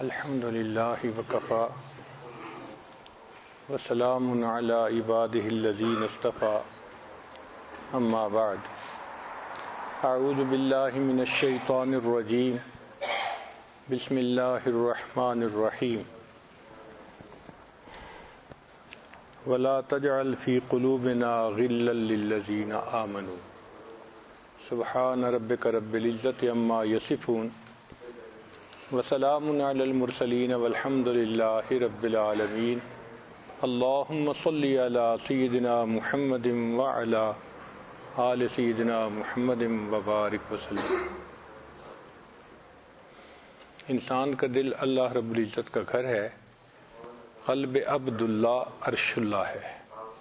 الحمد للہ وکفا وسلام علی عبادہ الذین اصطفى اما بعد اعوذ باللہ من الشیطان الرجیم بسم اللہ الرحمن الرحیم ولا تجعل فی قلوبنا غلا للذین آمنوا سبحان ربک رب العزۃ عما یصفون وسلام علی المرسلین والحمد للہ رب العالمین اللہم صلی علی سیدنا محمد وعلی آل سیدنا محمد وبارک وسلم۔ انسان کا دل اللہ رب العزت کا گھر ہے، قلب عبداللہ عرش اللہ ہے۔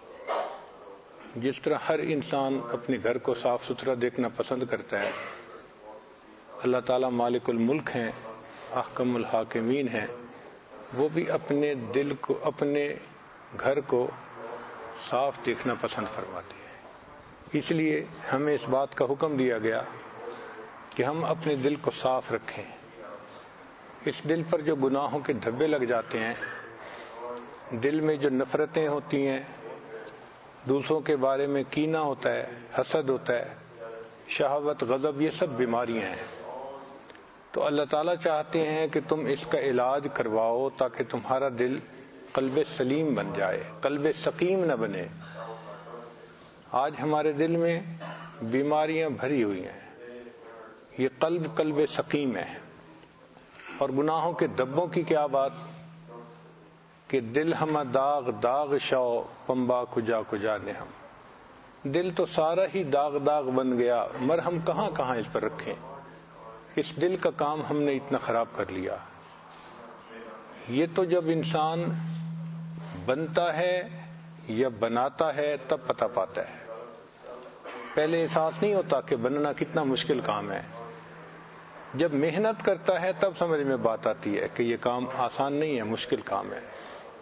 جس طرح ہر انسان اپنے گھر کو صاف ستھرا دیکھنا پسند کرتا ہے، اللہ تعالیٰ مالک الملک ہیں، احکم الحاکمین ہیں، وہ بھی اپنے دل کو، اپنے گھر کو صاف دیکھنا پسند فرماتے ہیں۔ اس لیے ہمیں اس بات کا حکم دیا گیا کہ ہم اپنے دل کو صاف رکھیں۔ اس دل پر جو گناہوں کے دھبے لگ جاتے ہیں، دل میں جو نفرتیں ہوتی ہیں، دوسروں کے بارے میں کینہ ہوتا ہے، حسد ہوتا ہے، شہوت، غضب، یہ سب بیماریاں ہیں۔ تو اللہ تعالیٰ چاہتے ہیں کہ تم اس کا علاج کرواؤ تاکہ تمہارا دل قلب سلیم بن جائے، قلب سقیم نہ بنے۔ آج ہمارے دل میں بیماریاں بھری ہوئی ہیں، یہ قلب سقیم ہے۔ اور گناہوں کے دبوں کی کیا بات کہ دل ہمہ داغ داغ شو پمبا کجا کجا نے ہم، دل تو سارا ہی داغ داغ بن گیا، مرہم کہاں کہاں اس پر رکھیں۔ اس دل کا کام ہم نے اتنا خراب کر لیا۔ یہ تو جب انسان بنتا ہے یا بناتا ہے تب پتہ پاتا ہے، پہلے احساس نہیں ہوتا کہ بننا کتنا مشکل کام ہے۔ جب محنت کرتا ہے تب سمجھ میں بات آتی ہے کہ یہ کام آسان نہیں ہے، مشکل کام ہے۔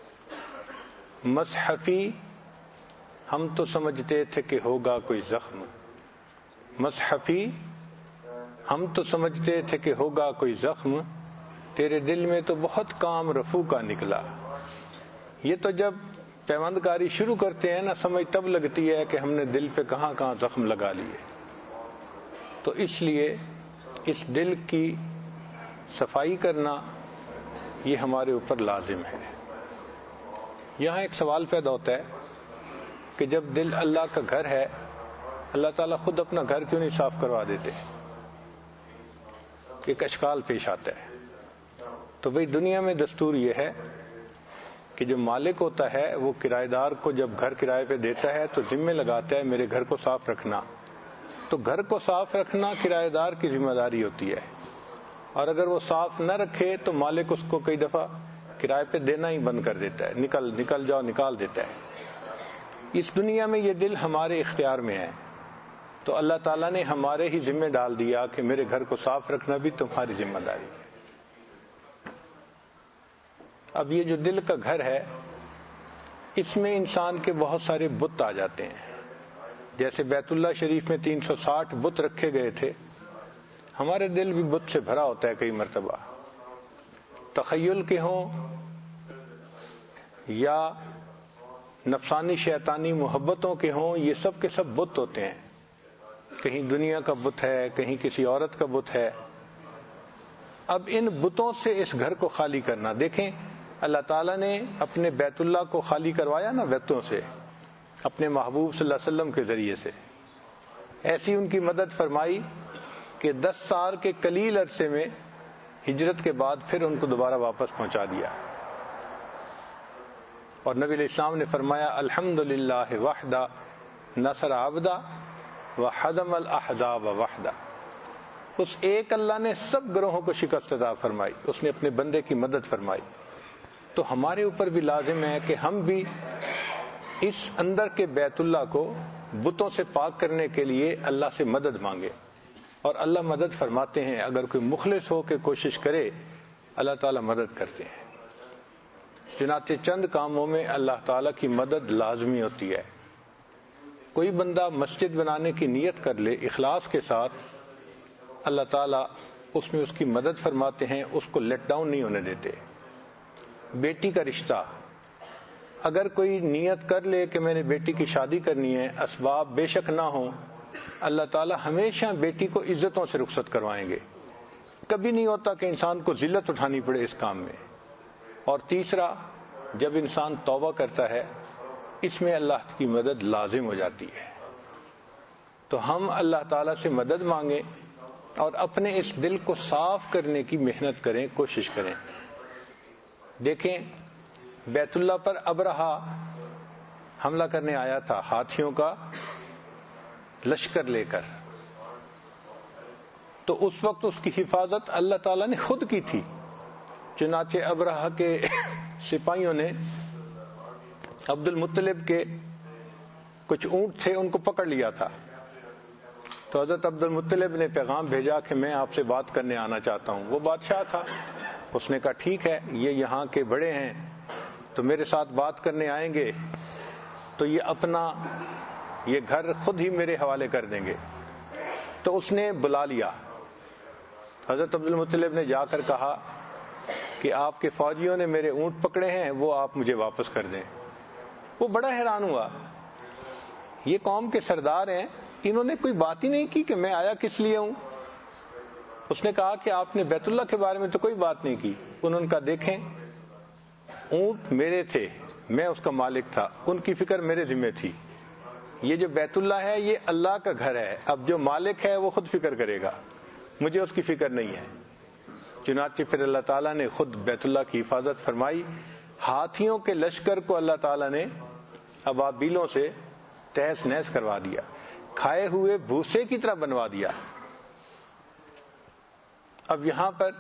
مصحفی ہم تو سمجھتے تھے کہ ہوگا کوئی زخم، مصحفی ہم تو سمجھتے تھے کہ ہوگا کوئی زخم، تیرے دل میں تو بہت کام رفو کا نکلا۔ یہ تو جب پیوند کاری شروع کرتے ہیں نا، سمجھ تب لگتی ہے کہ ہم نے دل پہ کہاں کہاں زخم لگا لیے۔ تو اس لیے اس دل کی صفائی کرنا یہ ہمارے اوپر لازم ہے۔ یہاں ایک سوال پیدا ہوتا ہے کہ جب دل اللہ کا گھر ہے، اللہ تعالیٰ خود اپنا گھر کیوں نہیں صاف کروا دیتے؟ ایک اشکال پیش آتا ہے۔ تو بھئی دنیا میں دستور یہ ہے کہ جو مالک ہوتا ہے وہ کرایہ دار کو جب گھر کرائے پہ دیتا ہے تو ذمہ لگاتا ہے میرے گھر کو صاف رکھنا۔ تو گھر کو صاف رکھنا کرایہ دار کی ذمہ داری ہوتی ہے، اور اگر وہ صاف نہ رکھے تو مالک اس کو کئی دفعہ کرائے پہ دینا ہی بند کر دیتا ہے، نکل جاؤ نکال دیتا ہے۔ اس دنیا میں یہ دل ہمارے اختیار میں ہے، تو اللہ تعالیٰ نے ہمارے ہی ذمہ ڈال دیا کہ میرے گھر کو صاف رکھنا بھی تمہاری ذمہ داری ہے۔ اب یہ جو دل کا گھر ہے، اس میں انسان کے بہت سارے بت آ جاتے ہیں۔ جیسے بیت اللہ شریف میں 360 بت رکھے گئے تھے، ہمارے دل بھی بت سے بھرا ہوتا ہے کئی مرتبہ، تخیل کے ہوں یا نفسانی شیطانی محبتوں کے ہوں، یہ سب کے سب بت ہوتے ہیں۔ کہیں دنیا کا بت ہے، کہیں کسی عورت کا بت ہے۔ اب ان بتوں سے اس گھر کو خالی کرنا، دیکھیں اللہ تعالیٰ نے اپنے بیت اللہ کو خالی کروایا نا بتوں سے، اپنے محبوب صلی اللہ علیہ وسلم کے ذریعے سے۔ ایسی ان کی مدد فرمائی کہ 10 سال کے قلیل عرصے میں ہجرت کے بعد پھر ان کو دوبارہ واپس پہنچا دیا۔ اور نبی علیہ السلام نے فرمایا الحمدللہ وحدہ نصر عبدہ وحدم الاحزاب وحدہ۔ اس ایک اللہ نے سب گروہوں کو شکست عطا فرمائی، اس نے اپنے بندے کی مدد فرمائی۔ تو ہمارے اوپر بھی لازم ہے کہ ہم بھی اس اندر کے بیت اللہ کو بتوں سے پاک کرنے کے لیے اللہ سے مدد مانگے، اور اللہ مدد فرماتے ہیں۔ اگر کوئی مخلص ہو کے کوشش کرے، اللہ تعالیٰ مدد کرتے ہیں۔ چنانچہ چند کاموں میں اللہ تعالیٰ کی مدد لازمی ہوتی ہے۔ کوئی بندہ مسجد بنانے کی نیت کر لے اخلاص کے ساتھ، اللہ تعالیٰ اس میں اس کی مدد فرماتے ہیں، اس کو لیٹ ڈاؤن نہیں ہونے دیتے۔ بیٹی کا رشتہ، اگر کوئی نیت کر لے کہ میں نے بیٹی کی شادی کرنی ہے، اسباب بے شک نہ ہوں، اللہ تعالی ہمیشہ بیٹی کو عزتوں سے رخصت کروائیں گے۔ کبھی نہیں ہوتا کہ انسان کو ذلت اٹھانی پڑے اس کام میں۔ اور تیسرا، جب انسان توبہ کرتا ہے اس میں اللہ کی مدد لازم ہو جاتی ہے۔ تو ہم اللہ تعالیٰ سے مدد مانگیں اور اپنے اس دل کو صاف کرنے کی محنت کریں، کوشش کریں۔ دیکھیں بیت اللہ پر ابرہہ حملہ کرنے آیا تھا ہاتھیوں کا لشکر لے کر، تو اس وقت اس کی حفاظت اللہ تعالیٰ نے خود کی تھی۔ چنانچہ ابرہہ کے سپاہیوں نے عبد المطلب کے کچھ اونٹ تھے، ان کو پکڑ لیا تھا۔ تو حضرت عبد المطلب نے پیغام بھیجا کہ میں آپ سے بات کرنے آنا چاہتا ہوں۔ وہ بادشاہ تھا، اس نے کہا ٹھیک ہے، یہ یہاں کے بڑے ہیں تو میرے ساتھ بات کرنے آئیں گے تو یہ گھر خود ہی میرے حوالے کر دیں گے۔ تو اس نے بلا لیا۔ حضرت عبد المطلب نے جا کر کہا کہ آپ کے فوجیوں نے میرے اونٹ پکڑے ہیں، وہ آپ مجھے واپس کر دیں۔ وہ بڑا حیران ہوا، یہ قوم کے سردار ہیں، انہوں نے کوئی بات ہی نہیں کی کہ میں آیا کس لیے ہوں۔ اس نے کہا کہ آپ نے بیت اللہ کے بارے میں تو کوئی بات نہیں کی۔ انہوں نے کہا دیکھیں، اونٹ میرے تھے، میں اس کا مالک تھا، ان کی فکر میرے ذمہ تھی۔ یہ جو بیت اللہ ہے یہ اللہ کا گھر ہے، اب جو مالک ہے وہ خود فکر کرے گا، مجھے اس کی فکر نہیں ہے۔ چنانچہ پھر اللہ تعالیٰ نے خود بیت اللہ کی حفاظت فرمائی۔ ہاتھیوں کے لشکر کو اللہ تعالیٰ نے ابابیلوں سے تہس نہس کروا دیا، کھائے ہوئے بھوسے کی طرح بنوا دیا۔ اب یہاں پر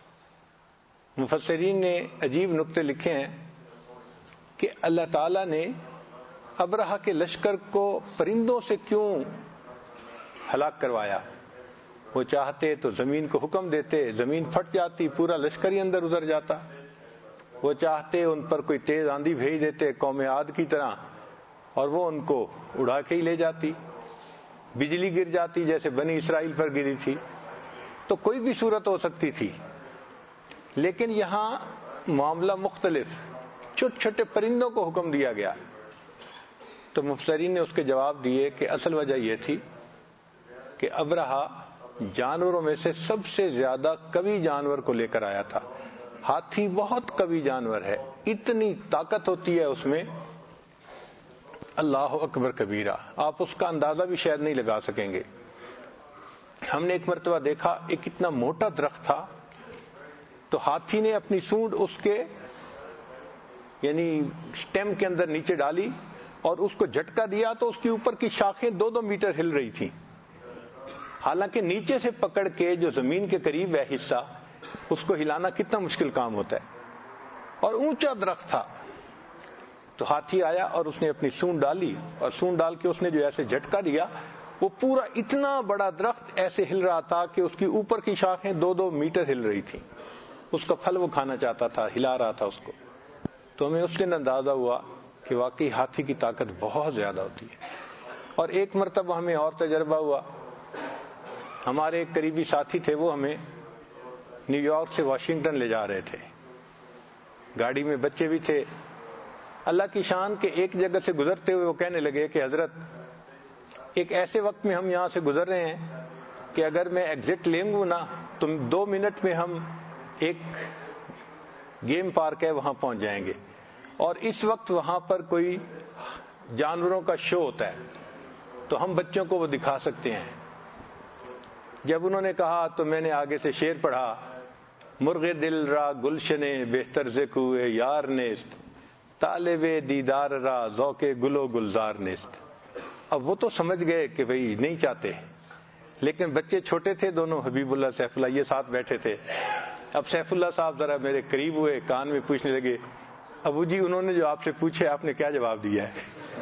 مفسرین نے عجیب نکتے لکھے ہیں کہ اللہ تعالیٰ نے ابرہہ کے لشکر کو پرندوں سے کیوں ہلاک کروایا؟ وہ چاہتے تو زمین کو حکم دیتے، زمین پھٹ جاتی، پورا لشکر ہی اندر ادھر جاتا۔ وہ چاہتے ان پر کوئی تیز آندھی بھیج دیتے قوم عاد کی طرح، اور وہ ان کو اڑا کے ہی لے جاتی، بجلی گر جاتی جیسے بنی اسرائیل پر گری تھی۔ تو کوئی بھی صورت ہو سکتی تھی، لیکن یہاں معاملہ مختلف، چھوٹے چھوٹے پرندوں کو حکم دیا گیا۔ تو مفسرین نے اس کے جواب دیے کہ اصل وجہ یہ تھی کہ ابرہہ جانوروں میں سے سب سے زیادہ قوی جانور کو لے کر آیا تھا۔ ہاتھی بہت قوی جانور ہے، اتنی طاقت ہوتی ہے اس میں، اللہ اکبر کبیرہ، آپ اس کا اندازہ بھی شاید نہیں لگا سکیں گے۔ ہم نے ایک مرتبہ دیکھا ایک اتنا موٹا درخت تھا، تو ہاتھی نے اپنی سونڈ اس کے یعنی سٹیم کے اندر نیچے ڈالی اور اس کو جھٹکا دیا تو اس کے اوپر کی شاخیں 2-2 میٹر ہل رہی تھیں۔ حالانکہ نیچے سے پکڑ کے جو زمین کے قریب ہے حصہ، اس کو ہلانا کتنا مشکل کام ہوتا ہے، اور اونچا درخت تھا۔ تو ہاتھی آیا اور اس نے اپنی سونڈ ڈالی، اور سونڈ ڈال کے اس نے جو ایسے جھٹکا دیا، وہ پورا اتنا بڑا درخت ایسے ہل رہا تھا کہ اس کی اوپر کی شاخیں 2-2 میٹر ہل رہی تھیں۔ اس کا پھل وہ کھانا چاہتا تھا، ہلا رہا تھا اس کو۔ تو ہمیں اس دن اندازہ ہوا کہ واقعی ہاتھی کی طاقت بہت زیادہ ہوتی ہے۔ اور ایک مرتبہ ہمیں اور تجربہ ہوا، ہمارے ایک قریبی ساتھی تھے، وہ ہمیں نیو یارک سے واشنگٹن لے جا رہے تھے، گاڑی میں بچے بھی تھے۔ اللہ کی شان کے ایک جگہ سے گزرتے ہوئے وہ کہنے لگے کہ حضرت ایک ایسے وقت میں ہم یہاں سے گزر رہے ہیں کہ اگر میں ایگزٹ لیں گا نا تو 2 منٹ میں ہم ایک گیم پارک ہے وہاں پہنچ جائیں گے، اور اس وقت وہاں پر کوئی جانوروں کا شو ہوتا ہے تو ہم بچوں کو وہ دکھا سکتے ہیں۔ جب انہوں نے کہا تو میں نے آگے سے شعر پڑھا، مرغ دل را گلشنے بہتر ز کوئے یار نیست، طالب دیدار را ذوق گل و گلزار نیست۔ اب وہ تو سمجھ گئے کہ بھئی نہیں چاہتے، لیکن بچے چھوٹے تھے دونوں، حبیب اللہ سیف اللہ یہ ساتھ بیٹھے تھے۔ اب سیف اللہ صاحب ذرا میرے قریب ہوئے، کان میں پوچھنے لگے، ابو جی انہوں نے جو آپ سے پوچھے آپ نے کیا جواب دیا ہے؟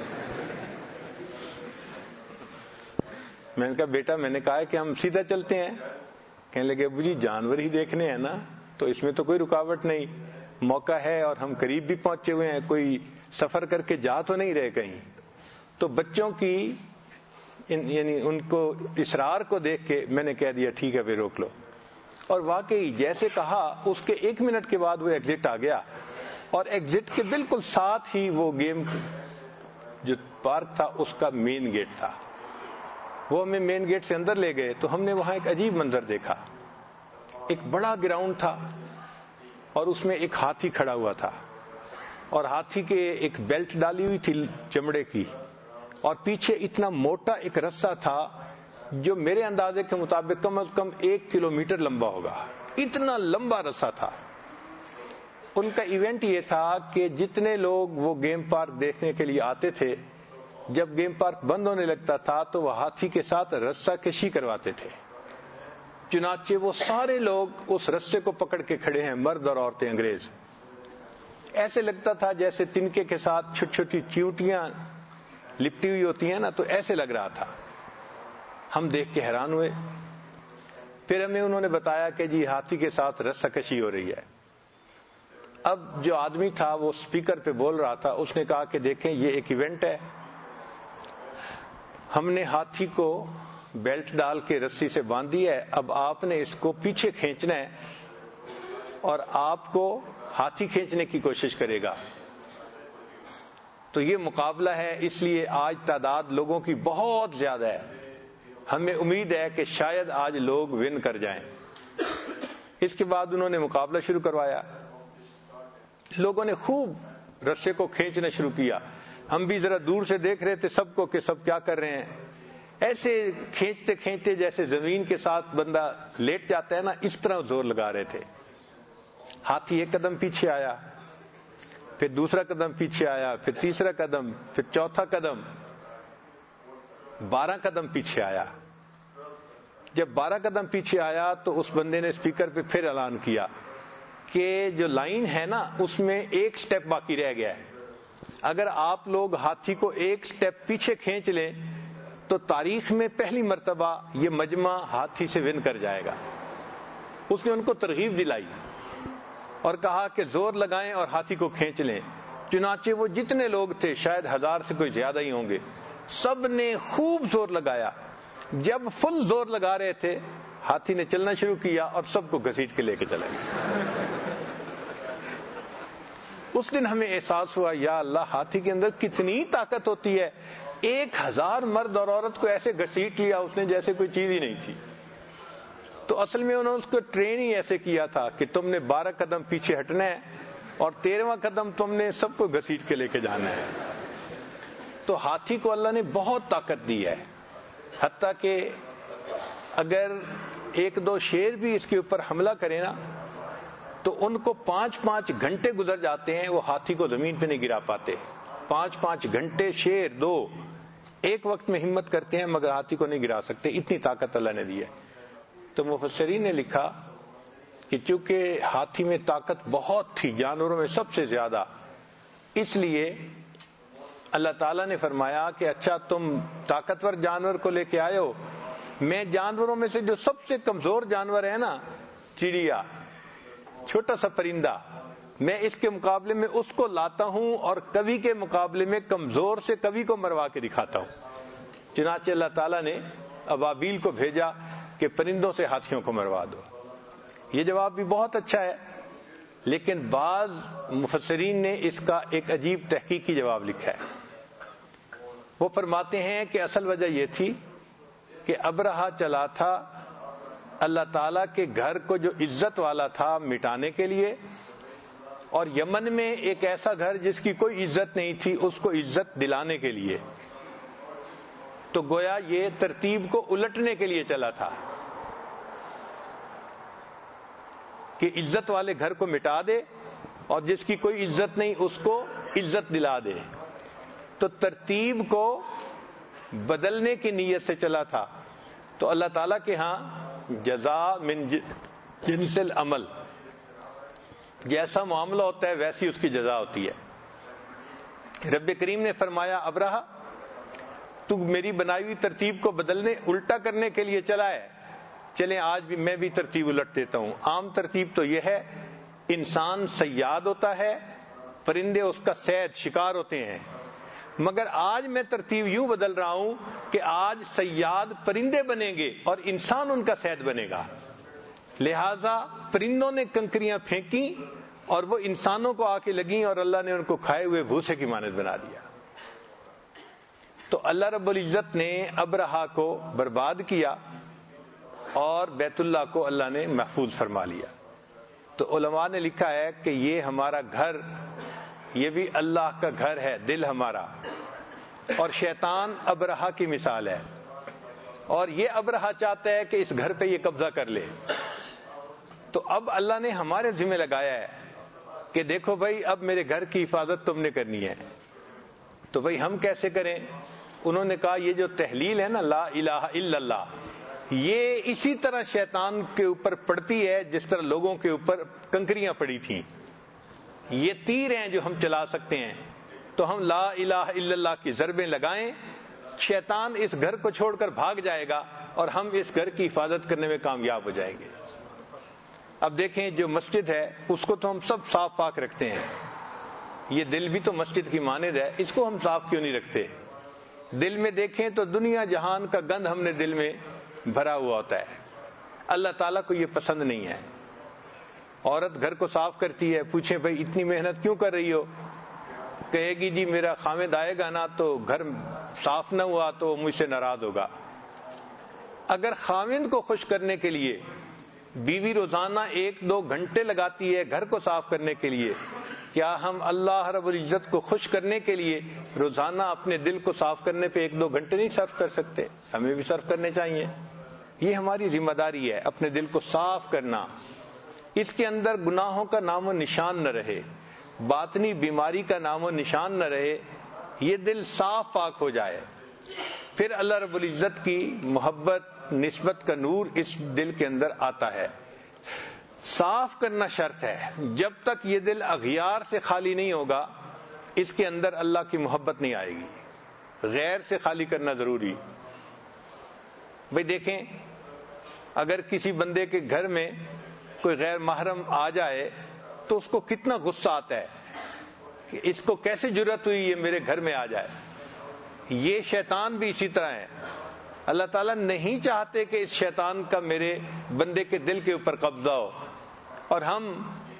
میں نے کہا بیٹا میں نے کہا ہے کہ ہم سیدھا چلتے ہیں۔ کہنے لگے ابو جی جانور ہی دیکھنے ہیں نا، تو اس میں تو کوئی رکاوٹ نہیں، موقع ہے اور ہم قریب بھی پہنچے ہوئے ہیں، کوئی سفر کر کے جا تو نہیں رہے کہیں۔ تو بچوں کی یعنی ان کو اصرار کو دیکھ کے میں نے کہہ دیا ٹھیک ہے پھر روک لو۔ اور واقعی جیسے کہا اس کے 1 منٹ کے بعد وہ ایگزٹ آ گیا، اور ایگزٹ کے بالکل ساتھ ہی وہ گیم جو پارک تھا اس کا مین گیٹ تھا۔ وہ ہمیں مین گیٹ سے اندر لے گئے تو ہم نے وہاں ایک عجیب منظر دیکھا۔ ایک بڑا گراؤنڈ تھا اور اس میں ایک ہاتھی کھڑا ہوا تھا، اور ہاتھی کے ایک بیلٹ ڈالی ہوئی تھی چمڑے کی، اور پیچھے اتنا موٹا ایک رسہ تھا جو میرے اندازے کے مطابق کم از کم 1 کلومیٹر لمبا ہوگا، اتنا لمبا رسہ تھا۔ ان کا ایونٹ یہ تھا کہ جتنے لوگ وہ گیم پارک دیکھنے کے لیے آتے تھے، جب گیم پارک بند ہونے لگتا تھا تو وہ ہاتھی کے ساتھ رسہ کشی کرواتے تھے۔ چنانچہ وہ سارے لوگ اس رسے کو پکڑ کے کھڑے ہیں، مرد اور عورتیں انگریز۔ ایسے لگتا تھا جیسے تنکے کے ساتھ چھوٹی چھوٹی چیونٹیاں لپٹی ہوئی ہوتی ہیں نا، تو ایسے لگ رہا تھا۔ ہم دیکھ کے حیران ہوئے۔ پھر ہمیں انہوں نے بتایا کہ جی ہاتھی کے ساتھ رسہ کشی ہو رہی ہے۔ اب جو آدمی تھا وہ اسپیکر پہ بول رہا تھا، اس نے کہا کہ دیکھیں یہ ایک ایونٹ ہے، ہم نے ہاتھی کو بیلٹ ڈال کے رسی سے باندھی ہے، اب آپ نے اس کو پیچھے کھینچنا ہے اور آپ کو ہاتھی کھینچنے کی کوشش کرے گا۔ تو یہ مقابلہ ہے، اس لیے آج تعداد لوگوں کی بہت زیادہ ہے، ہمیں امید ہے کہ شاید آج لوگ ون کر جائیں۔ اس کے بعد انہوں نے مقابلہ شروع کروایا، لوگوں نے خوب رسے کو کھینچنا شروع کیا۔ ہم بھی ذرا دور سے دیکھ رہے تھے سب کو کہ سب کیا کر رہے ہیں، ایسے کھینچتے کھینچتے جیسے زمین کے ساتھ بندہ لیٹ جاتا ہے نا، اس طرح زور لگا رہے تھے۔ ہاتھی 1 قدم پیچھے آیا، پھر دوسرا قدم پیچھے آیا، پھر تیسرا قدم، پھر چوتھا قدم، 12 قدم پیچھے آیا۔ جب 12 قدم پیچھے آیا تو اس بندے نے اسپیکر پہ پھر اعلان کیا کہ جو لائن ہے نا اس میں 1 سٹیپ باقی رہ گیا ہے، اگر آپ لوگ ہاتھی کو 1 سٹیپ پیچھے کھینچ لیں تو تاریخ میں پہلی مرتبہ یہ مجمع ہاتھی سے ون کر جائے گا۔ اس نے ان کو ترغیب دلائی اور کہا کہ زور لگائیں اور ہاتھی کو کھینچ لیں۔ چنانچہ وہ جتنے لوگ تھے، شاید 1000 سے کوئی زیادہ ہی ہوں گے، سب نے خوب زور لگایا۔ جب فل زور لگا رہے تھے ہاتھی نے چلنا شروع کیا اور سب کو گھسیٹ کے لے کے چلے گئے۔ اس دن ہمیں احساس ہوا یا اللہ، ہاتھی کے اندر کتنی طاقت ہوتی ہے، 1000 مرد اور عورت کو ایسے گھسیٹ لیا اس نے جیسے کوئی چیز ہی نہیں تھی۔ تو اصل میں انہوں نے اس کو ٹرین ہی ایسے کیا تھا کہ تم نے 12 قدم پیچھے ہٹنا ہے اور 13واں قدم تم نے سب کو گھسیٹ کے لے کے جانا ہے۔ تو ہاتھی کو اللہ نے بہت طاقت دی ہے، حتیٰ کہ اگر 1-2 شیر بھی اس کے اوپر حملہ کرے نا تو ان کو 5-5 گھنٹے گزر جاتے ہیں، وہ ہاتھی کو زمین پہ نہیں گرا پاتے۔ 5-5 گھنٹے شیر 2 ایک وقت میں ہمت کرتے ہیں مگر ہاتھی کو نہیں گرا سکتے، اتنی طاقت اللہ نے دی ہے۔ تو مفسرین نے لکھا کہ چونکہ ہاتھی میں طاقت بہت تھی، جانوروں میں سب سے زیادہ، اس لیے اللہ تعالیٰ نے فرمایا کہ اچھا تم طاقتور جانور کو لے کے آئے ہو، میں جانوروں میں سے جو سب سے کمزور جانور ہے نا، چڑیا، چھوٹا سا پرندہ، میں اس کے مقابلے میں اس کو لاتا ہوں اور کوی کے مقابلے میں کمزور سے کوی کو مروا کے دکھاتا ہوں۔ چنانچہ اللہ تعالیٰ نے ابابیل کو بھیجا کہ پرندوں سے ہاتھیوں کو مروا دو۔ یہ جواب بھی بہت اچھا ہے، لیکن بعض مفسرین نے اس کا ایک عجیب تحقیقی جواب لکھا ہے۔ وہ فرماتے ہیں کہ اصل وجہ یہ تھی کہ ابرہہ چلا تھا اللہ تعالیٰ کے گھر کو جو عزت والا تھا مٹانے کے لیے، اور یمن میں ایک ایسا گھر جس کی کوئی عزت نہیں تھی اس کو عزت دلانے کے لیے۔ تو گویا یہ ترتیب کو الٹنے کے لیے چلا تھا کہ عزت والے گھر کو مٹا دے اور جس کی کوئی عزت نہیں اس کو عزت دلا دے۔ تو ترتیب کو بدلنے کی نیت سے چلا تھا۔ تو اللہ تعالیٰ کے ہاں جزاء من جنس العمل، جیسا معاملہ ہوتا ہے ویسی اس کی جزا ہوتی ہے۔ رب کریم نے فرمایا ابرہہ تو میری بنائی ہوئی ترتیب کو بدلنے، الٹا کرنے کے لیے چلا ہے، چلیں آج بھی میں بھی ترتیب الٹ دیتا ہوں۔ عام ترتیب تو یہ ہے، انسان صیاد ہوتا ہے، پرندے اس کا صید شکار ہوتے ہیں، مگر آج میں ترتیب یوں بدل رہا ہوں کہ آج صیاد پرندے بنیں گے اور انسان ان کا صید بنے گا۔ لہذا پرندوں نے کنکریاں پھینکی اور وہ انسانوں کو آ کے لگیں اور اللہ نے ان کو کھائے ہوئے بھوسے کی مانند بنا دیا. تو اللہ رب العزت نے ابرہہ کو برباد کیا اور بیت اللہ کو اللہ نے محفوظ فرما لیا. تو علماء نے لکھا ہے کہ یہ ہمارا گھر، یہ بھی اللہ کا گھر ہے، دل ہمارا، اور شیطان ابرہہ کی مثال ہے، اور یہ ابرہہ چاہتا ہے کہ اس گھر پہ یہ قبضہ کر لے. تو اب اللہ نے ہمارے ذمہ لگایا ہے کہ دیکھو بھائی اب میرے گھر کی حفاظت تم نے کرنی ہے. تو بھائی ہم کیسے کریں؟ انہوں نے کہا یہ جو تحلیل ہے نا، لا الہ الا اللہ، یہ اسی طرح شیطان کے اوپر پڑتی ہے جس طرح لوگوں کے اوپر کنکریاں پڑی تھیں. یہ تیر ہیں جو ہم چلا سکتے ہیں. تو ہم لا الہ الا اللہ کی ضربیں لگائیں، شیطان اس گھر کو چھوڑ کر بھاگ جائے گا اور ہم اس گھر کی حفاظت کرنے میں کامیاب ہو جائیں گے. اب دیکھیں جو مسجد ہے اس کو تو ہم سب صاف پاک رکھتے ہیں، یہ دل بھی تو مسجد کی مانند ہے، اس کو ہم صاف کیوں نہیں رکھتے؟ دل میں دیکھیں تو دنیا جہان کا گند ہم نے دل میں بھرا ہوا ہوتا ہے. اللہ تعالیٰ کو یہ پسند نہیں ہے. عورت گھر کو صاف کرتی ہے، پوچھیں بھائی اتنی محنت کیوں کر رہی ہو؟ کہے گی جی میرا خاوند آئے گا نا تو گھر صاف نہ ہوا تو مجھ سے ناراض ہوگا. اگر خاوند کو خوش کرنے کے لیے بیوی روزانہ 1-2 گھنٹے لگاتی ہے گھر کو صاف کرنے کے لیے، کیا ہم اللہ رب العزت کو خوش کرنے کے لیے روزانہ اپنے دل کو صاف کرنے پہ 1-2 گھنٹے نہیں صرف کر سکتے؟ ہمیں بھی صرف کرنے چاہیے. یہ ہماری ذمہ داری ہے، اپنے دل کو صاف کرنا، اس کے اندر گناہوں کا نام و نشان نہ رہے، باطنی بیماری کا نام و نشان نہ رہے. یہ دل صاف پاک ہو جائے، پھر اللہ رب العزت کی محبت، نسبت کا نور اس دل کے اندر آتا ہے. صاف کرنا شرط ہے. جب تک یہ دل اغیار سے خالی نہیں ہوگا اس کے اندر اللہ کی محبت نہیں آئے گی. غیر سے خالی کرنا ضروری. بھئی دیکھیں اگر کسی بندے کے گھر میں کوئی غیر محرم آ جائے تو اس کو کتنا غصہ آتا ہے کہ اس کو کیسے جرأت ہوئی یہ میرے گھر میں آ جائے. یہ شیطان بھی اسی طرح ہے. اللہ تعالیٰ نہیں چاہتے کہ اس شیطان کا میرے بندے کے دل کے اوپر قبضہ ہو، اور ہم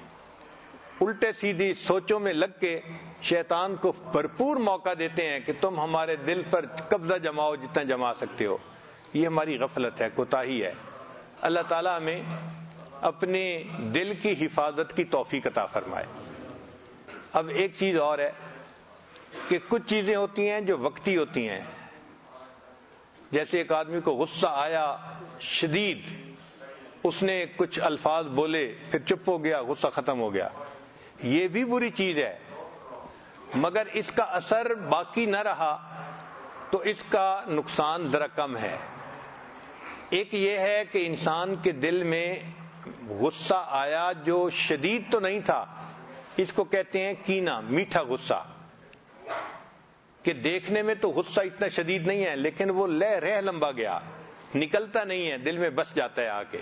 الٹے سیدھی سوچوں میں لگ کے شیطان کو بھرپور موقع دیتے ہیں کہ تم ہمارے دل پر قبضہ جماؤ جتنا جما سکتے ہو. یہ ہماری غفلت ہے، کوتاہی ہے. اللہ تعالیٰ ہمیں اپنے دل کی حفاظت کی توفیق عطا فرمائے. اب ایک چیز اور ہے کہ کچھ چیزیں ہوتی ہیں جو وقتی ہوتی ہیں. جیسے ایک آدمی کو غصہ آیا شدید، اس نے کچھ الفاظ بولے، پھر چپ ہو گیا، غصہ ختم ہو گیا. یہ بھی بری چیز ہے، مگر اس کا اثر باقی نہ رہا تو اس کا نقصان ذرا کم ہے. ایک یہ ہے کہ انسان کے دل میں غصہ آیا جو شدید تو نہیں تھا، اس کو کہتے ہیں کینہ، میٹھا غصہ، کہ دیکھنے میں تو غصہ اتنا شدید نہیں ہے لیکن وہ رہ لمبا گیا، نکلتا نہیں ہے، دل میں بس جاتا ہے آ کے.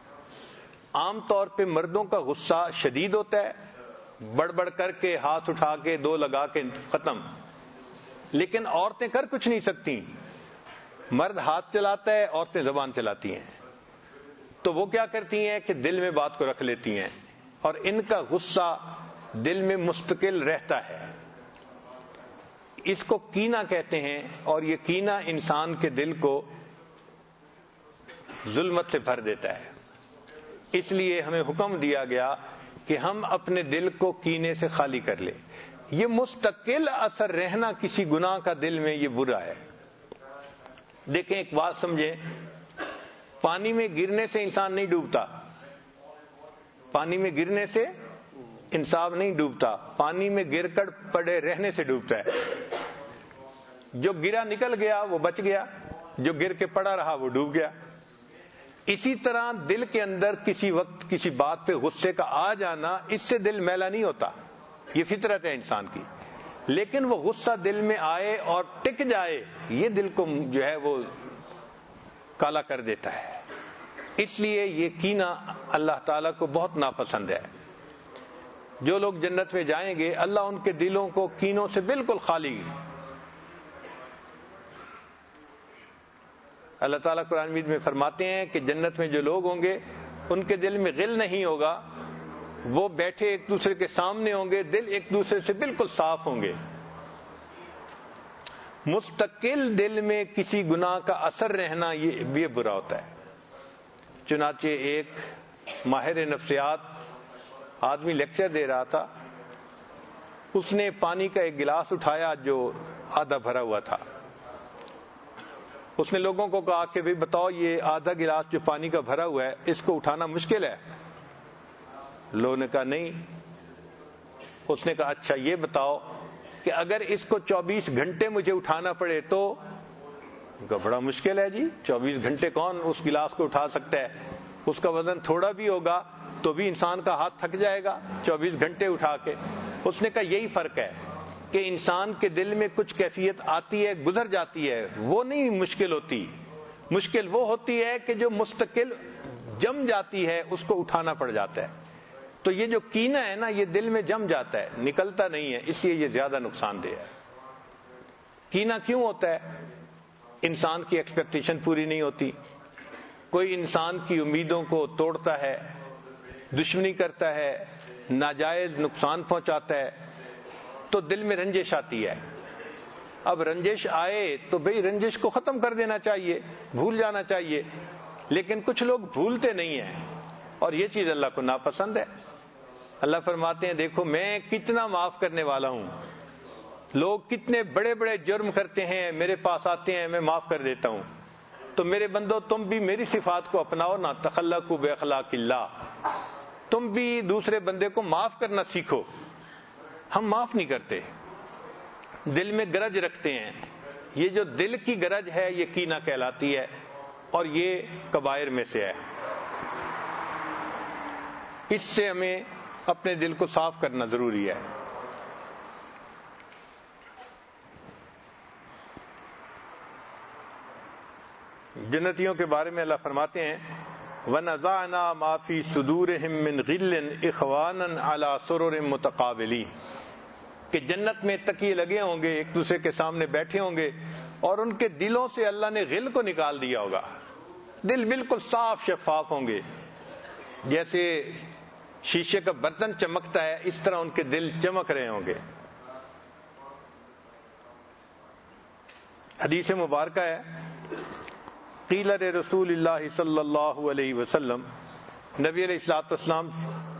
عام طور پہ مردوں کا غصہ شدید ہوتا ہے، بڑبڑ کر کے، ہاتھ اٹھا کے، 2 لگا کے ختم. لیکن عورتیں کر کچھ نہیں سکتی. مرد ہاتھ چلاتا ہے، عورتیں زبان چلاتی ہیں. تو وہ کیا کرتی ہیں کہ دل میں بات کو رکھ لیتی ہیں، اور ان کا غصہ دل میں مستقل رہتا ہے. اس کو کینہ کہتے ہیں، اور یہ کینہ انسان کے دل کو ظلمت سے بھر دیتا ہے. اس لیے ہمیں حکم دیا گیا کہ ہم اپنے دل کو کینے سے خالی کر لیں. یہ مستقل اثر رہنا کسی گناہ کا دل میں یہ برا ہے. دیکھیں ایک بات سمجھیں، پانی میں گرنے سے انسان نہیں ڈوبتا، پانی میں گرنے سے انسان نہیں ڈوبتا، پانی میں گر کر پڑے رہنے سے ڈوبتا ہے. جو گرا نکل گیا وہ بچ گیا، جو گر کے پڑا رہا وہ ڈوب گیا. اسی طرح دل کے اندر کسی وقت کسی بات پہ غصے کا آ جانا، اس سے دل میلا نہیں ہوتا، یہ فطرت ہے انسان کی. لیکن وہ غصہ دل میں آئے اور ٹک جائے، یہ دل کو جو ہے وہ کالا کر دیتا ہے. اس لیے یہ کینہ اللہ تعالیٰ کو بہت ناپسند ہے. جو لوگ جنت میں جائیں گے اللہ ان کے دلوں کو کینوں سے بالکل خالی. اللہ تعالیٰ قرآن مجید میں فرماتے ہیں کہ جنت میں جو لوگ ہوں گے ان کے دل میں غل نہیں ہوگا، وہ بیٹھے ایک دوسرے کے سامنے ہوں گے، دل ایک دوسرے سے بالکل صاف ہوں گے۔ مستقل دل میں کسی گناہ کا اثر رہنا یہ برا ہوتا ہے۔ چنانچہ ایک ماہر نفسیات آدمی لیکچر دے رہا تھا، اس نے پانی کا ایک گلاس اٹھایا جو آدھا بھرا ہوا تھا۔ اس نے لوگوں کو کہا کہ بھئی بتاؤ یہ آدھا گلاس جو پانی کا بھرا ہوا ہے اس کو اٹھانا مشکل ہے؟ لوگوں نے کہا نہیں۔ اس نے کہا اچھا یہ بتاؤ کہ اگر اس کو 24 گھنٹے مجھے اٹھانا پڑے تو؟ بڑا مشکل ہے جی، 24 گھنٹے کون اس گلاس کو اٹھا سکتا ہے؟ اس کا وزن تھوڑا بھی ہوگا تو بھی انسان کا ہاتھ تھک جائے گا 24 گھنٹے اٹھا کے۔ اس نے کہا یہی فرق ہے کہ انسان کے دل میں کچھ کیفیت آتی ہے، گزر جاتی ہے، وہ نہیں مشکل ہوتی۔ مشکل وہ ہوتی ہے کہ جو مستقل جم جاتی ہے اس کو اٹھانا پڑ جاتا ہے۔ تو یہ جو کینہ ہے نا، یہ دل میں جم جاتا ہے، نکلتا نہیں ہے، اس لیے یہ زیادہ نقصان دہ ہے۔ کینہ کیوں ہوتا ہے؟ انسان کی ایکسپیکٹیشن پوری نہیں ہوتی، کوئی انسان کی امیدوں کو توڑتا ہے، دشمنی کرتا ہے، ناجائز نقصان پہنچاتا ہے، تو دل میں رنجش آتی ہے۔ اب رنجش آئے تو بھئی رنجش کو ختم کر دینا چاہیے، بھول جانا چاہیے، لیکن کچھ لوگ بھولتے نہیں ہیں اور یہ چیز اللہ کو ناپسند ہے۔ اللہ فرماتے ہیں دیکھو میں کتنا معاف کرنے والا ہوں، لوگ کتنے بڑے بڑے جرم کرتے ہیں میرے پاس آتے ہیں میں معاف کر دیتا ہوں۔ تو میرے بندو تم بھی میری صفات کو اپناؤ نا، تخلقوا باخلاق اللہ، تم بھی دوسرے بندے کو معاف کرنا سیکھو۔ ہم معاف نہیں کرتے، دل میں گرج رکھتے ہیں۔ یہ جو دل کی گرج ہے یہ کینہ کہلاتی ہے اور یہ کبائر میں سے ہے۔ اس سے ہمیں اپنے دل کو صاف کرنا ضروری ہے۔ جنتیوں کے بارے میں اللہ فرماتے ہیں وَنَزَعْنَا مَا فِي صُدُورِهِم مِّن غِلٍّ إِخْوَانًا عَلَى سُرُرٍ مُتَقَابِلِينَ، کہ جنت میں تکیے لگے ہوں گے، ایک دوسرے کے سامنے بیٹھے ہوں گے اور ان کے دلوں سے اللہ نے غل کو نکال دیا ہوگا، دل بالکل صاف شفاف ہوں گے، جیسے شیشے کا برتن چمکتا ہے اس طرح ان کے دل چمک رہے ہوں گے۔ حدیث مبارکہ ہے قیل رسول اللہ صلی اللہ علیہ وسلم، نبی علیہ الصلوۃ والسلام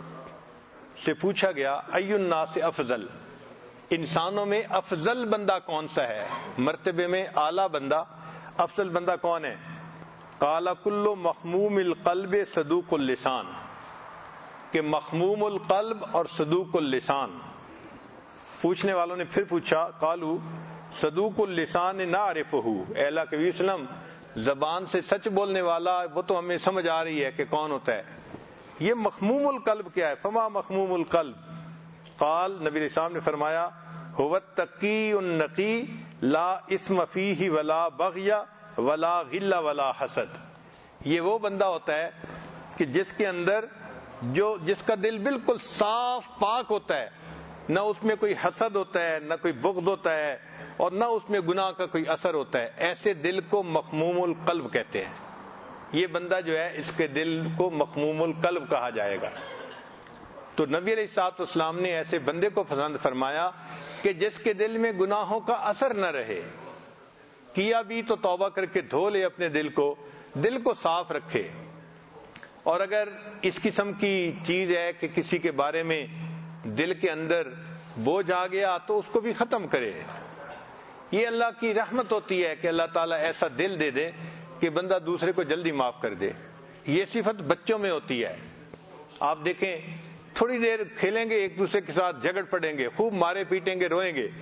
سے پوچھا گیا ای الناس افضل، انسانوں میں افضل بندہ کون سا ہے، مرتبے میں اعلیٰ بندہ، افضل بندہ کون ہے؟ قال کل مخموم القلب صدوق اللسان، کہ مخموم القلب اور صدوق اللسان۔ پوچھنے والوں نے پھر پوچھا قالوا صدوق اللسان نعرفہ، اے اللہ کے نبی صلی اللہ علیہ وسلم زبان سے سچ بولنے والا وہ تو ہمیں سمجھ آ رہی ہے کہ کون ہوتا ہے، یہ مخموم القلب کیا ہے؟ فما مخموم القلب؟ قال، نبی علیہ السلام نے فرمایا هو التقی النقی لا اسم فیہ ولا بغی ولا غل ولا حسد، یہ وہ بندہ ہوتا ہے کہ جس کے اندر جس کا دل بالکل صاف پاک ہوتا ہے، نہ اس میں کوئی حسد ہوتا ہے، نہ کوئی بغض ہوتا ہے، اور نہ اس میں گناہ کا کوئی اثر ہوتا ہے، ایسے دل کو مخموم القلب کہتے ہیں۔ یہ بندہ جو ہے اس کے دل کو مخموم القلب کہا جائے گا۔ تو نبی علیہ الصلوۃ والسلام نے ایسے بندے کو پسند فرمایا کہ جس کے دل میں گناہوں کا اثر نہ رہے، کیا بھی تو توبہ کر کے دھو لے اپنے دل کو صاف رکھے، اور اگر اس قسم کی چیز ہے کہ کسی کے بارے میں دل کے اندر بوجھ آ گیا تو اس کو بھی ختم کرے۔ یہ اللہ کی رحمت ہوتی ہے کہ اللہ تعالیٰ ایسا دل دے دے کہ بندہ دوسرے کو جلدی معاف کر دے۔ یہ صفت بچوں میں ہوتی ہے، آپ دیکھیں تھوڑی دیر کھیلیں گے ایک دوسرے کے ساتھ جھگڑ پڑیں گے، خوب مارے پیٹیں گے، روئیں گے،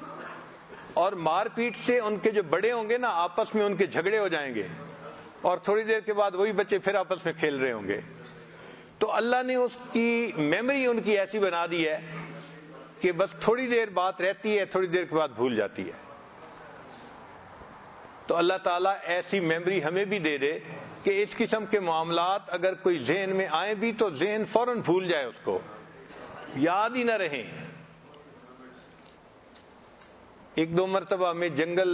اور مار پیٹ سے ان کے جو بڑے ہوں گے نا آپس میں ان کے جھگڑے ہو جائیں گے، اور تھوڑی دیر کے بعد وہی بچے پھر آپس میں کھیل رہے ہوں گے۔ تو اللہ نے اس کی میموری ان کی ایسی بنا دی ہے کہ بس تھوڑی دیر بات رہتی ہے، تھوڑی دیر کے بعد بھول جاتی ہے۔ تو اللہ تعالیٰ ایسی میموری ہمیں بھی دے دے کہ اس قسم کے معاملات اگر کوئی ذہن میں آئیں بھی تو ذہن فوراً بھول جائے، اس کو یاد ہی نہ رہیں۔ ایک دو مرتبہ ہمیں جنگل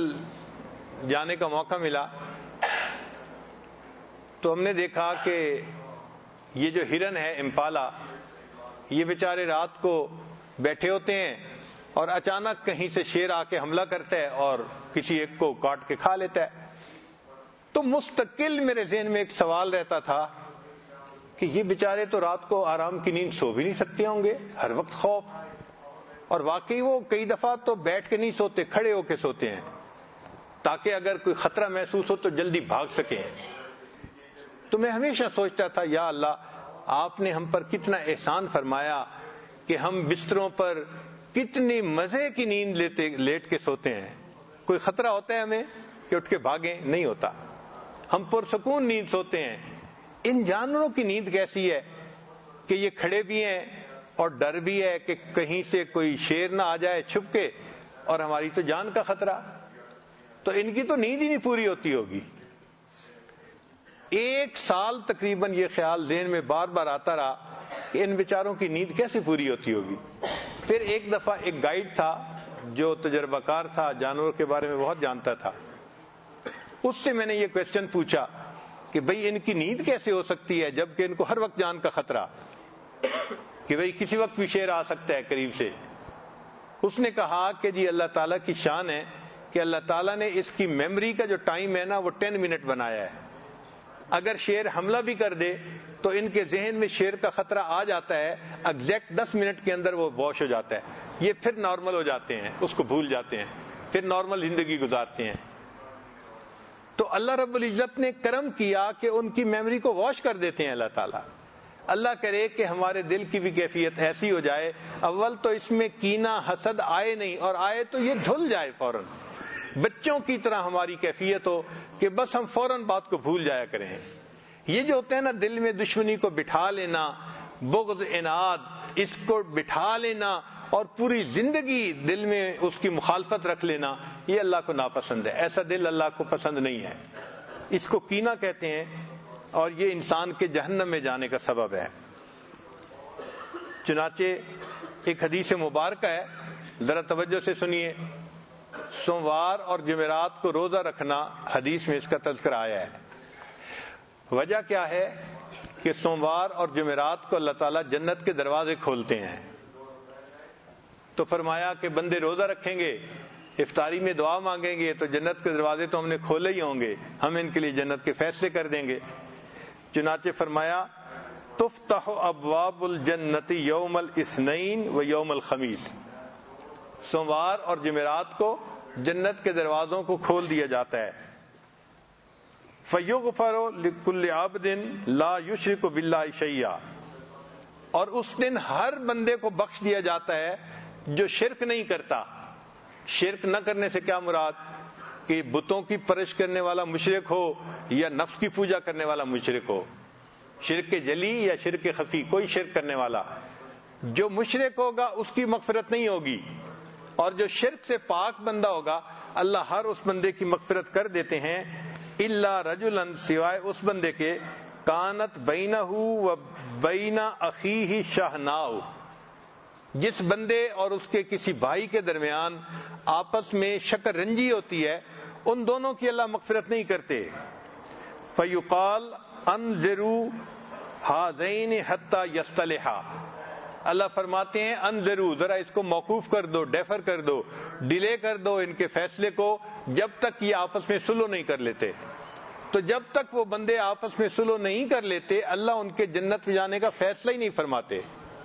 جانے کا موقع ملا تو ہم نے دیکھا کہ یہ جو ہرن ہے امپالا، یہ بیچارے رات کو بیٹھے ہوتے ہیں اور اچانک کہیں سے شیر آ کے حملہ کرتا ہے اور کسی ایک کو کاٹ کے کھا لیتا ہے. تو مستقل میرے ذہن میں ایک سوال رہتا تھا کہ یہ بیچارے تو رات کو آرام کی نیند سو بھی نہیں سکتے ہوں گے، ہر وقت خوف. اور واقعی وہ کئی دفعہ تو بیٹھ کے نہیں سوتے، کھڑے ہو کے سوتے ہیں تاکہ اگر کوئی خطرہ محسوس ہو تو جلدی بھاگ سکیں. تو میں ہمیشہ سوچتا تھا یا اللہ، آپ نے ہم پر کتنا احسان فرمایا کہ ہم بستروں پر کتنی مزے کی نیند لیٹ کے سوتے ہیں. کوئی خطرہ ہوتا ہے ہمیں کہ اٹھ کے بھاگیں؟ نہیں ہوتا. ہم پرسکون نیند سوتے ہیں. ان جانوروں کی نیند کیسی ہے کہ یہ کھڑے بھی ہیں اور ڈر بھی ہے کہ کہیں سے کوئی شیر نہ آ جائے چھپ کے، اور ہماری تو جان کا خطرہ. تو ان کی تو نیند ہی نہیں پوری ہوتی ہوگی. 1 سال تقریباً یہ خیال ذہن میں بار بار آتا رہا کہ ان بیچاروں کی نیند کیسے پوری ہوتی ہوگی. پھر ایک دفعہ ایک گائیڈ تھا جو تجربہ کار تھا، جانوروں کے بارے میں بہت جانتا تھا، اس سے میں نے یہ کویسچن پوچھا کہ بھئی ان کی نیند کیسے ہو سکتی ہے جبکہ ان کو ہر وقت جان کا خطرہ کہ بھئی کسی وقت بھی شیر آ سکتا ہے قریب سے. اس نے کہا کہ جی اللہ تعالیٰ کی شان ہے کہ اللہ تعالیٰ نے اس کی میموری کا جو ٹائم ہے نا وہ 10 منٹ بنایا ہے. اگر شیر حملہ بھی کر دے تو ان کے ذہن میں شیر کا خطرہ آ جاتا ہے، ایگزیکٹ 10 منٹ کے اندر وہ واش ہو جاتا ہے. یہ پھر نارمل ہو جاتے ہیں، اس کو بھول جاتے ہیں، پھر نارمل زندگی گزارتے ہیں. تو اللہ رب العزت نے کرم کیا کہ ان کی میموری کو واش کر دیتے ہیں اللہ تعالیٰ. اللہ کرے کہ ہمارے دل کی بھی کیفیت ایسی ہو جائے، اول تو اس میں کینہ حسد آئے نہیں، اور آئے تو یہ دھل جائے فوراً. بچوں کی طرح ہماری کیفیت ہو کہ بس ہم فوراً بات کو بھول جایا کریں. یہ جو ہوتا ہے نا دل میں دشمنی کو بٹھا لینا، بغض اناد اس کو بٹھا لینا اور پوری زندگی دل میں اس کی مخالفت رکھ لینا، یہ اللہ کو ناپسند ہے. ایسا دل اللہ کو پسند نہیں ہے. اس کو کینہ کہتے ہیں اور یہ انسان کے جہنم میں جانے کا سبب ہے. چنانچہ ایک حدیث مبارکہ ہے، ذرا توجہ سے سنیے. سوموار اور جمعرات کو روزہ رکھنا حدیث میں اس کا تذکرہ آیا ہے. وجہ کیا ہے کہ سوموار اور جمعرات کو اللہ تعالیٰ جنت کے دروازے کھولتے ہیں. تو فرمایا کہ بندے روزہ رکھیں گے، افطاری میں دعا مانگیں گے تو جنت کے دروازے تو ہم نے کھولے ہی ہوں گے، ہم ان کے لیے جنت کے فیصلے کر دیں گے. چنانچہ فرمایا تفتح ابواب الجنت یوم الاثنین و یوم الخمیس. سوموار اور جمعرات کو جنت کے دروازوں کو کھول دیا جاتا ہے. فیغفر لکل عبد لا یشرک باللہ شیئا. اور اس دن ہر بندے کو بخش دیا جاتا ہے جو شرک نہیں کرتا. شرک نہ کرنے سے کیا مراد؟ کہ بتوں کی پرش کرنے والا مشرک ہو یا نفس کی پوجا کرنے والا مشرک ہو، شرک جلی یا شرک خفی، کوئی شرک کرنے والا جو مشرک ہوگا اس کی مغفرت نہیں ہوگی. اور جو شرک سے پاک بندہ ہوگا اللہ ہر اس بندے کی مغفرت کر دیتے ہیں، الا رجلا، سوائے اس بندے کے کانت بینہ و بین اخیہ شحناء، جس بندے اور اس کے کسی بھائی کے درمیان آپس میں شکر رنجی ہوتی ہے، ان دونوں کی اللہ مغفرت نہیں کرتے. فیقال انذروا ہذین حتی یصطلحا. اللہ فرماتے ہیں انذروا، ذرا اس کو موقوف کر دو، ڈیفر کر دو، ڈیلے کر دو ان کے فیصلے کو جب تک یہ آپس میں صلح نہیں کر لیتے. تو جب تک وہ بندے آپس میں صلح نہیں کر لیتے اللہ ان کے جنت میں جانے کا فیصلہ ہی نہیں فرماتے.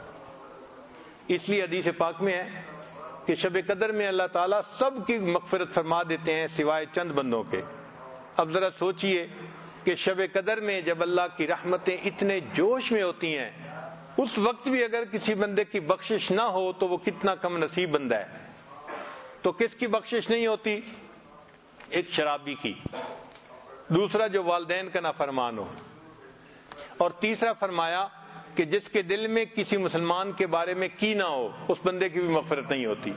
اس لیے حدیث پاک میں ہے کہ شب قدر میں اللہ تعالیٰ سب کی مغفرت فرما دیتے ہیں سوائے چند بندوں کے. اب ذرا سوچئے کہ شب قدر میں جب اللہ کی رحمتیں اتنے جوش میں ہوتی ہیں، اس وقت بھی اگر کسی بندے کی بخشش نہ ہو تو وہ کتنا کم نصیب بندہ ہے. تو کس کی بخشش نہیں ہوتی؟ ایک شرابی کی، دوسرا جو والدین کا نافرمان ہو، اور تیسرا فرمایا کہ جس کے دل میں کسی مسلمان کے بارے میں کینہ ہو، اس بندے کی بھی مغفرت نہیں ہوتی.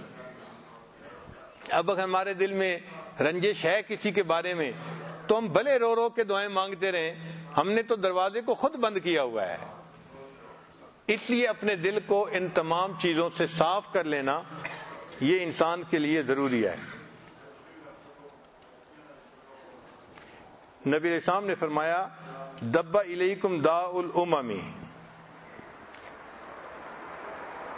اب اگر ہمارے دل میں رنجش ہے کسی کے بارے میں تو ہم بھلے رو رو کے دعائیں مانگتے رہیں، ہم نے تو دروازے کو خود بند کیا ہوا ہے. اس لیے اپنے دل کو ان تمام چیزوں سے صاف کر لینا یہ انسان کے لیے ضروری ہے. نبی علیہ السلام نے فرمایا دب الیکم داء الامم،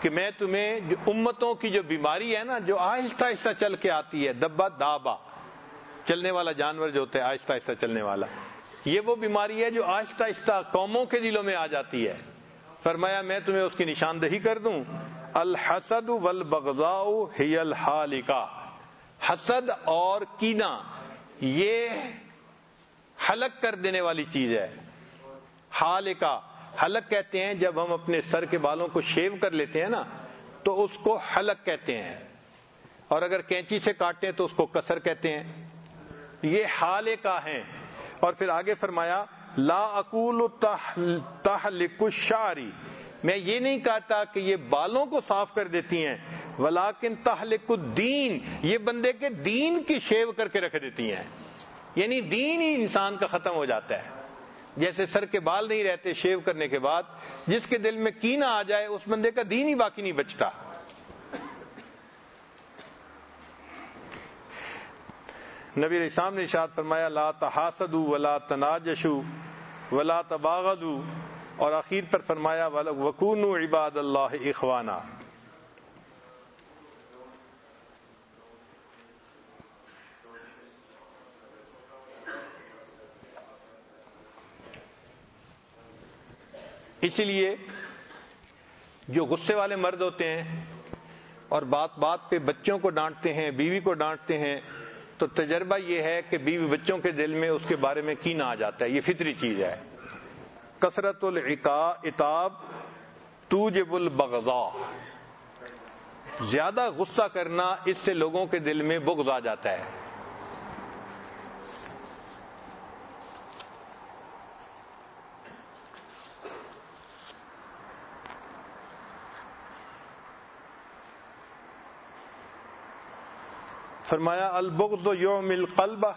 کہ میں تمہیں جو امتوں کی جو بیماری ہے نا، جو آہستہ آہستہ چل کے آتی ہے، دبا دابا، چلنے والا جانور جو ہوتا ہے آہستہ آہستہ چلنے والا، یہ وہ بیماری ہے جو آہستہ آہستہ قوموں کے دلوں میں آ جاتی ہے. فرمایا میں تمہیں اس کی نشاندہی کر دوں. الحسد والبغضاء ہی الحالکہ، حسد اور کینہ یہ ہلاک کر دینے والی چیز ہے. حالکہ، حلق کہتے ہیں جب ہم اپنے سر کے بالوں کو شیو کر لیتے ہیں نا تو اس کو حلق کہتے ہیں، اور اگر کینچی سے کاٹتے ہیں تو اس کو قصر کہتے ہیں. یہ حالکہ ہیں. اور پھر آگے فرمایا لا اقول تحلق الشعر، میں یہ نہیں کہتا کہ یہ بالوں کو صاف کر دیتی ہیں، ولیکن تحلق الدین، یہ بندے کے دین کی شیو کر کے رکھ دیتی ہیں. یعنی دین ہی انسان کا ختم ہو جاتا ہے. جیسے سر کے بال نہیں رہتے شیو کرنے کے بعد، جس کے دل میں کینہ آ جائے اس بندے کا دین ہی باقی نہیں بچتا. نبی علیہ السلام نے ارشاد فرمایا لا تحاسدوا ولا تناجشوا ولا تباغضوا، اور آخر پر فرمایا وکونوا عباد اللہ اخوانا. اسی لیے جو غصے والے مرد ہوتے ہیں اور بات بات پہ بچوں کو ڈانٹتے ہیں، بیوی کو ڈانٹتے ہیں، تو تجربہ یہ ہے کہ بیوی بچوں کے دل میں اس کے بارے میں کینہ آ جاتا ہے. یہ فطری چیز ہے. کثرت العتاب توجب البغضاء، زیادہ غصہ کرنا اس سے لوگوں کے دل میں بغض آ جاتا ہے. فرمایا البغض یعمی القلب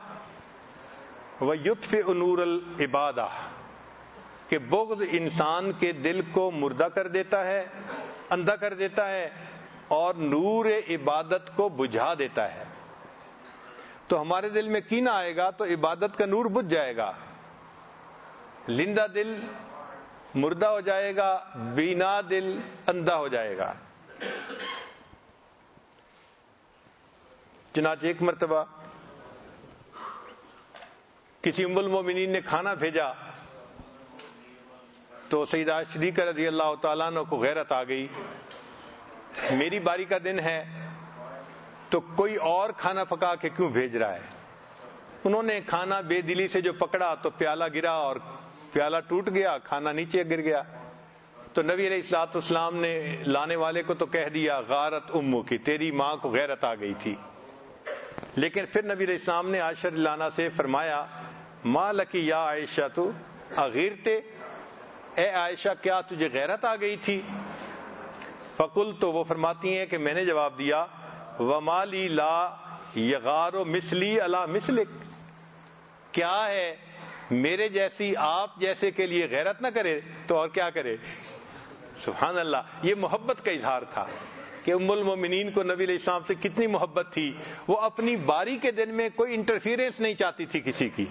ویطفئ نور العبادہ، کہ بغض انسان کے دل کو مردہ کر دیتا ہے، اندھا کر دیتا ہے، اور نور عبادت کو بجھا دیتا ہے. تو ہمارے دل میں کینہ آئے گا تو عبادت کا نور بجھ جائے گا، لندہ دل مردہ ہو جائے گا، بینا دل اندھا ہو جائے گا. چنانچہ ایک مرتبہ کسی ام المومنین نے کھانا بھیجا تو سیدہ صدیقہ رضی اللہ تعالیٰ عنہ کو غیرت آ گئی، میری باری کا دن ہے تو کوئی اور کھانا پکا کے کیوں بھیج رہا ہے. انہوں نے کھانا بے دلی سے جو پکڑا تو پیالہ گرا اور پیالہ ٹوٹ گیا، کھانا نیچے گر گیا. تو نبی علیہ الصلوۃ والسلام نے لانے والے کو تو کہہ دیا غارت امو کی، تیری ماں کو غیرت آ گئی تھی. لیکن پھر نبی علیہ السلام نے عائشہ رضی اللہ عنہا سے فرمایا ما لکی یا عائشہ تو اغیرتے، اے عائشہ کیا تجھے غیرت آ گئی تھی؟ فقلت، تو وہ فرماتی ہیں کہ میں نے جواب دیا وما لی لا یغار مثلی علی مثلک، کیا ہے میرے جیسی آپ جیسے کے لیے غیرت نہ کرے تو اور کیا کرے. سبحان اللہ. یہ محبت کا اظہار تھا کہ ام المومنین کو نبی علیہ السلام سے کتنی محبت تھی. وہ اپنی باری کے دن میں کوئی انٹرفیئرنس نہیں چاہتی تھی کسی کی.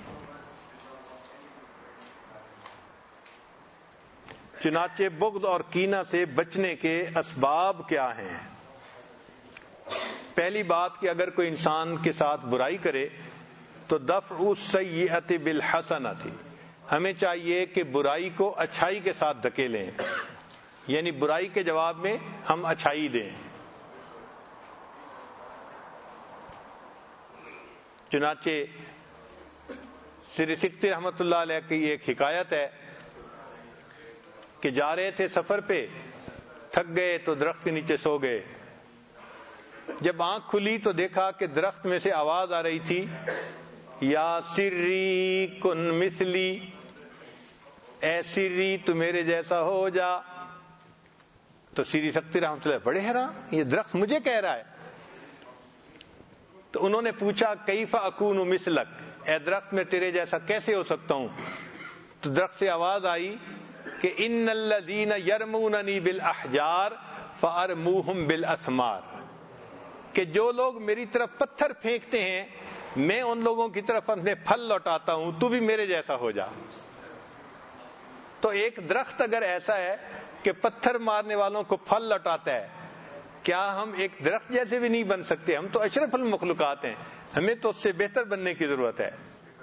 چنانچہ بغض اور کینہ سے بچنے کے اسباب کیا ہیں؟ پہلی بات کہ اگر کوئی انسان کے ساتھ برائی کرے تو دفع السیئۃ بالحسنۃ، ہمیں چاہیے کہ برائی کو اچھائی کے ساتھ دھکیلیں، یعنی برائی کے جواب میں ہم اچھائی دیں. چنانچہ سری سکتی رحمت اللہ علیہ کی ایک حکایت ہے کہ جا رہے تھے سفر پہ، تھک گئے تو درخت کے نیچے سو گئے. جب آنکھ کھلی تو دیکھا کہ درخت میں سے آواز آ رہی تھی یا سری کن مثلی، اے سری تو میرے جیسا ہو جا. تو سری سکتی رحمت اللہ بڑے حیران، یہ درخت مجھے کہہ رہا ہے. تو انہوں نے پوچھا کیف اکون مثلک، اے درخت میں تیرے جیسا کیسے ہو سکتا ہوں؟ تو درخت سے آواز آئی کہ ان الذین یرموننی بالاحجار فارموہم بالاسمار، کہ جو لوگ میری طرف پتھر پھینکتے ہیں میں ان لوگوں کی طرف اپنے پھل لوٹاتا ہوں، تو بھی میرے جیسا ہو جا. تو ایک درخت اگر ایسا ہے کہ پتھر مارنے والوں کو پھل لوٹاتا ہے، کیا ہم ایک درخت جیسے بھی نہیں بن سکتے؟ ہم تو اشرف المخلوقات ہیں، ہمیں تو اس سے بہتر بننے کی ضرورت ہے۔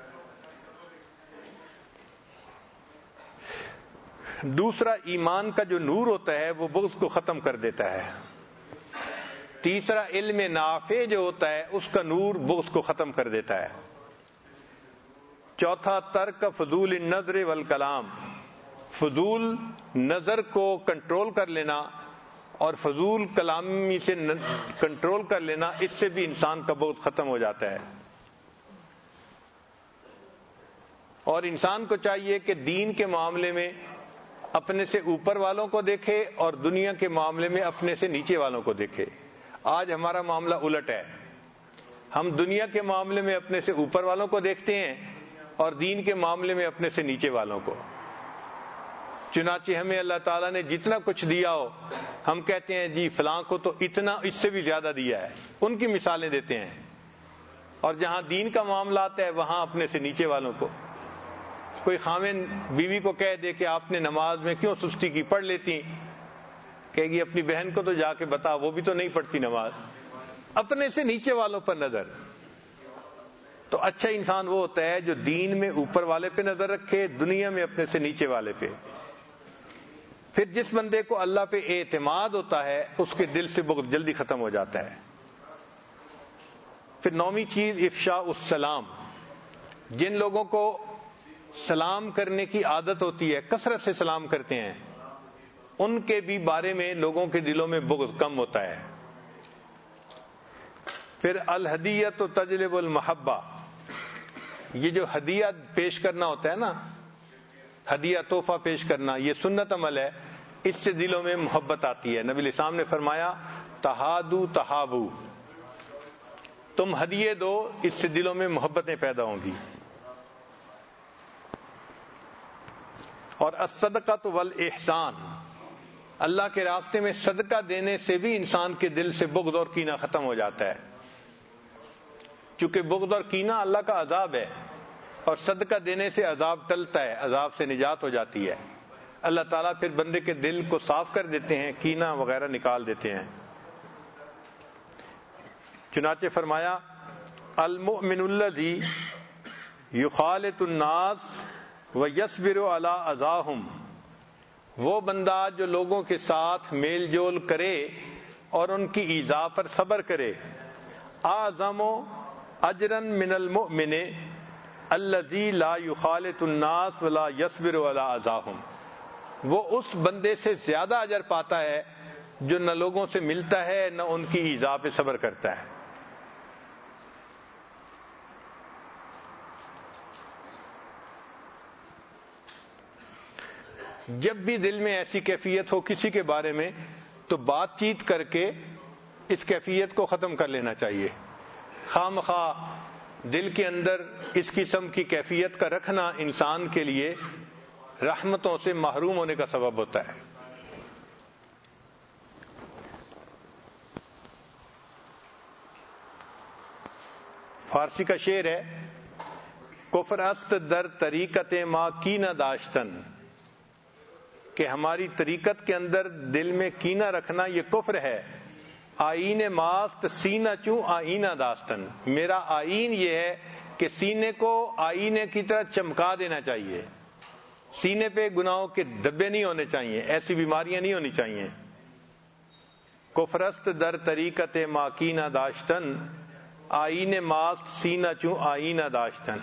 دوسرا، ایمان کا جو نور ہوتا ہے وہ بغض کو ختم کر دیتا ہے۔ تیسرا، علم نافع جو ہوتا ہے اس کا نور بغض کو ختم کر دیتا ہے۔ چوتھا، ترک فضول النظر والکلام، فضول نظر کو کنٹرول کر لینا اور فضول کلامی سے کنٹرول کر لینا، اس سے بھی انسان کا بغض ختم ہو جاتا ہے۔ اور انسان کو چاہیے کہ دین کے معاملے میں اپنے سے اوپر والوں کو دیکھے اور دنیا کے معاملے میں اپنے سے نیچے والوں کو دیکھے۔ آج ہمارا معاملہ الٹ ہے، ہم دنیا کے معاملے میں اپنے سے اوپر والوں کو دیکھتے ہیں اور دین کے معاملے میں اپنے سے نیچے والوں کو۔ چنانچہ ہمیں اللہ تعالیٰ نے جتنا کچھ دیا ہو ہم کہتے ہیں جی فلاں کو تو اتنا اس سے بھی زیادہ دیا ہے، ان کی مثالیں دیتے ہیں، اور جہاں دین کا معاملہ آتا ہے وہاں اپنے سے نیچے والوں کو۔ کوئی خاوند بیوی کو کہہ دے کہ آپ نے نماز میں کیوں سستی کی، پڑھ لیتی، کہے گی اپنی بہن کو تو جا کے بتا، وہ بھی تو نہیں پڑھتی نماز۔ اپنے سے نیچے والوں پر نظر۔ تو اچھا انسان وہ ہوتا ہے جو دین میں اوپر والے پہ نظر رکھے، دنیا میں اپنے سے نیچے والے پہ۔ پھر جس بندے کو اللہ پہ اعتماد ہوتا ہے اس کے دل سے بغض جلدی ختم ہو جاتا ہے۔ پھر نویں چیز، افشاء السلام، جن لوگوں کو سلام کرنے کی عادت ہوتی ہے، کثرت سے سلام کرتے ہیں، ان کے بھی بارے میں لوگوں کے دلوں میں بغض کم ہوتا ہے۔ پھر الہدیۃ تجلب المحبہ، یہ جو ہدیہ پیش کرنا ہوتا ہے نا، ہدیہ تحفہ پیش کرنا، یہ سنت عمل ہے، اس سے دلوں میں محبت آتی ہے۔ نبی علیہ السلام نے فرمایا تہادو تہابو، تم ہدیے دو، اس سے دلوں میں محبتیں پیدا ہوں گی۔ اور الصدقۃ والاحسان، اللہ کے راستے میں صدقہ دینے سے بھی انسان کے دل سے بغض اور کینہ ختم ہو جاتا ہے، کیونکہ بغض اور کینہ اللہ کا عذاب ہے، اور صدقہ دینے سے عذاب ٹلتا ہے، عذاب سے نجات ہو جاتی ہے۔ اللہ تعالیٰ پھر بندے کے دل کو صاف کر دیتے ہیں، کینہ وغیرہ نکال دیتے ہیں۔ چنانچہ فرمایا المؤمن الذی یخالط الناس ویصبر علی اذاہم، وہ بندہ جو لوگوں کے ساتھ میل جول کرے اور ان کی ایذا پر صبر کرے، اعظم اجرا من المؤمن الذی لا یخالط الناس ولا یصبر علی اذاہم، وہ اس بندے سے زیادہ اجر پاتا ہے جو نہ لوگوں سے ملتا ہے نہ ان کی ایذا پہ صبر کرتا ہے۔ جب بھی دل میں ایسی کیفیت ہو کسی کے بارے میں تو بات چیت کر کے اس کیفیت کو ختم کر لینا چاہیے۔ خواہ مخواہ دل کے اندر اس قسم کی کیفیت کا رکھنا انسان کے لیے رحمتوں سے محروم ہونے کا سبب ہوتا ہے۔ فارسی کا شعر ہے، کفر است در طریقت ما کینہ داشتن، کہ ہماری طریقت کے اندر دل میں کینہ رکھنا یہ کفر ہے۔ آئین ماست سینہ چوں آئینہ داستن، میرا آئین یہ ہے کہ سینے کو آئینے کی طرح چمکا دینا چاہیے، سینے پہ گناہوں کے دبے نہیں ہونے چاہیے، ایسی بیماریاں نہیں ہونی چاہیے۔ کفرست در طریقت ما کینہ داشتن، آئین ماست سینہ چوں آئینہ داشتن۔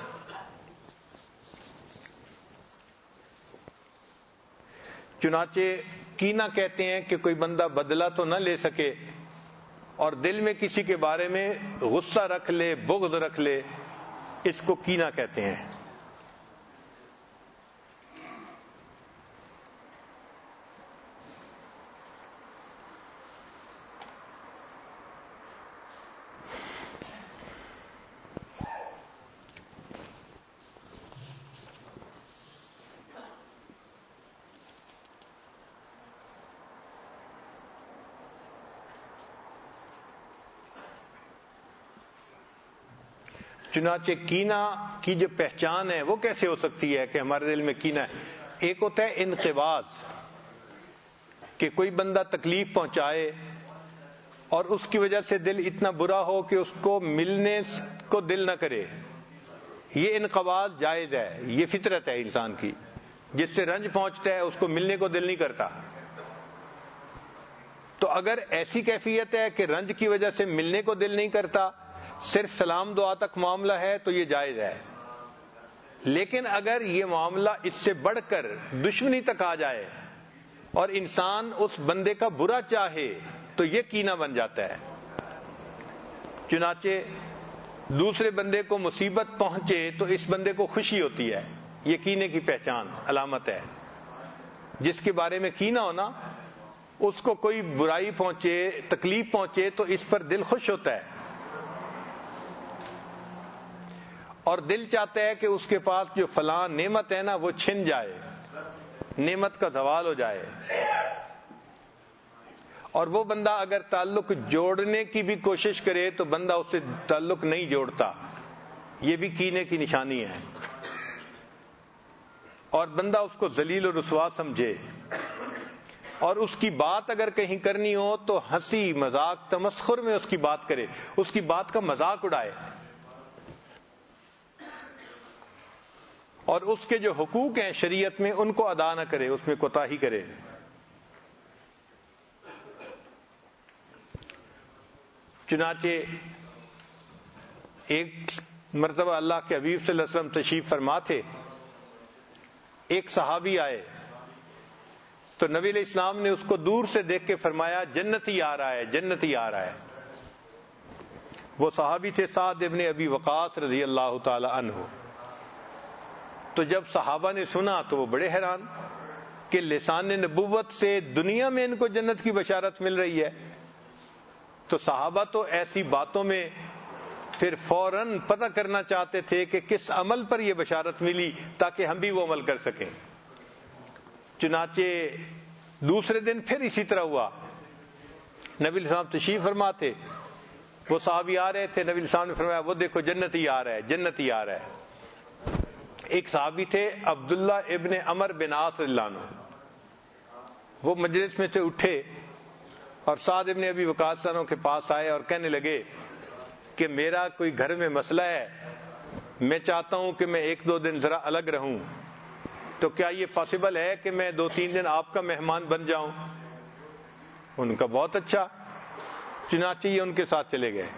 چنانچہ کینہ کہتے ہیں کہ کوئی بندہ بدلہ تو نہ لے سکے اور دل میں کسی کے بارے میں غصہ رکھ لے، بغض رکھ لے، اس کو کینہ کہتے ہیں۔ چنانچہ کینہ کی جو پہچان ہے وہ کیسے ہو سکتی ہے کہ ہمارے دل میں کینہ ہے؟ ایک ہوتا ہے انقباض، کہ کوئی بندہ تکلیف پہنچائے اور اس کی وجہ سے دل اتنا برا ہو کہ اس کو ملنے کو دل نہ کرے، یہ انقباض جائز ہے، یہ فطرت ہے انسان کی. جس سے رنج پہنچتا ہے اس کو ملنے کو دل نہیں کرتا. تو اگر ایسی کیفیت ہے کہ رنج کی وجہ سے ملنے کو دل نہیں کرتا، صرف سلام دعا تک معاملہ ہے تو یہ جائز ہے. لیکن اگر یہ معاملہ اس سے بڑھ کر دشمنی تک آ جائے اور انسان اس بندے کا برا چاہے تو یہ کینہ بن جاتا ہے. چنانچہ دوسرے بندے کو مصیبت پہنچے تو اس بندے کو خوشی ہوتی ہے، یہ کینے کی پہچان علامت ہے. جس کے بارے میں کینہ ہونا، اس کو کوئی برائی پہنچے، تکلیف پہنچے تو اس پر دل خوش ہوتا ہے اور دل چاہتا ہے کہ اس کے پاس جو فلاں نعمت ہے نا وہ چھن جائے، نعمت کا زوال ہو جائے. اور وہ بندہ اگر تعلق جوڑنے کی بھی کوشش کرے تو بندہ اس سے تعلق نہیں جوڑتا، یہ بھی کینے کی نشانی ہے. اور بندہ اس کو ذلیل و رسوا سمجھے، اور اس کی بات اگر کہیں کرنی ہو تو ہنسی مذاق تمسخر میں اس کی بات کرے، اس کی بات کا مذاق اڑائے، اور اس کے جو حقوق ہیں شریعت میں ان کو ادا نہ کرے، اس میں کوتاہی کرے. چنانچہ ایک مرتبہ اللہ کے حبیب صلی اللہ علیہ وسلم تشریف فرما تھے، ایک صحابی آئے تو نبی علیہ السلام نے اس کو دور سے دیکھ کے فرمایا جنتی آ رہا ہے، جنتی آ رہا ہے. وہ صحابی تھے سعد ابن ابی وقاص رضی اللہ تعالی عنہ. تو جب صحابہ نے سنا تو وہ بڑے حیران کہ لسان نبوت سے دنیا میں ان کو جنت کی بشارت مل رہی ہے. تو صحابہ تو ایسی باتوں میں پھر فوراً پتہ کرنا چاہتے تھے کہ کس عمل پر یہ بشارت ملی تاکہ ہم بھی وہ عمل کر سکیں. چنانچہ دوسرے دن پھر اسی طرح ہوا، نبی علیہ السلام تشریف فرما تھے، وہ صحابی آ رہے تھے، نبی علیہ السلام نے فرمایا وہ دیکھو جنتی آ رہا ہے، جنتی آ رہا ہے. ایک صحابی تھے عبداللہ ابن عمر بن عاص رضی اللہ عنہ، وہ مجلس میں سے اٹھے اور سعد ابن ابی وقاص کے پاس آئے اور کہنے لگے کہ میرا کوئی گھر میں مسئلہ ہے، میں چاہتا ہوں کہ میں 1-2 دن ذرا الگ رہوں، تو کیا یہ پاسبل ہے کہ میں 2-3 دن آپ کا مہمان بن جاؤں؟ ان کا بہت اچھا. چنانچہ یہ ان کے ساتھ چلے گئے.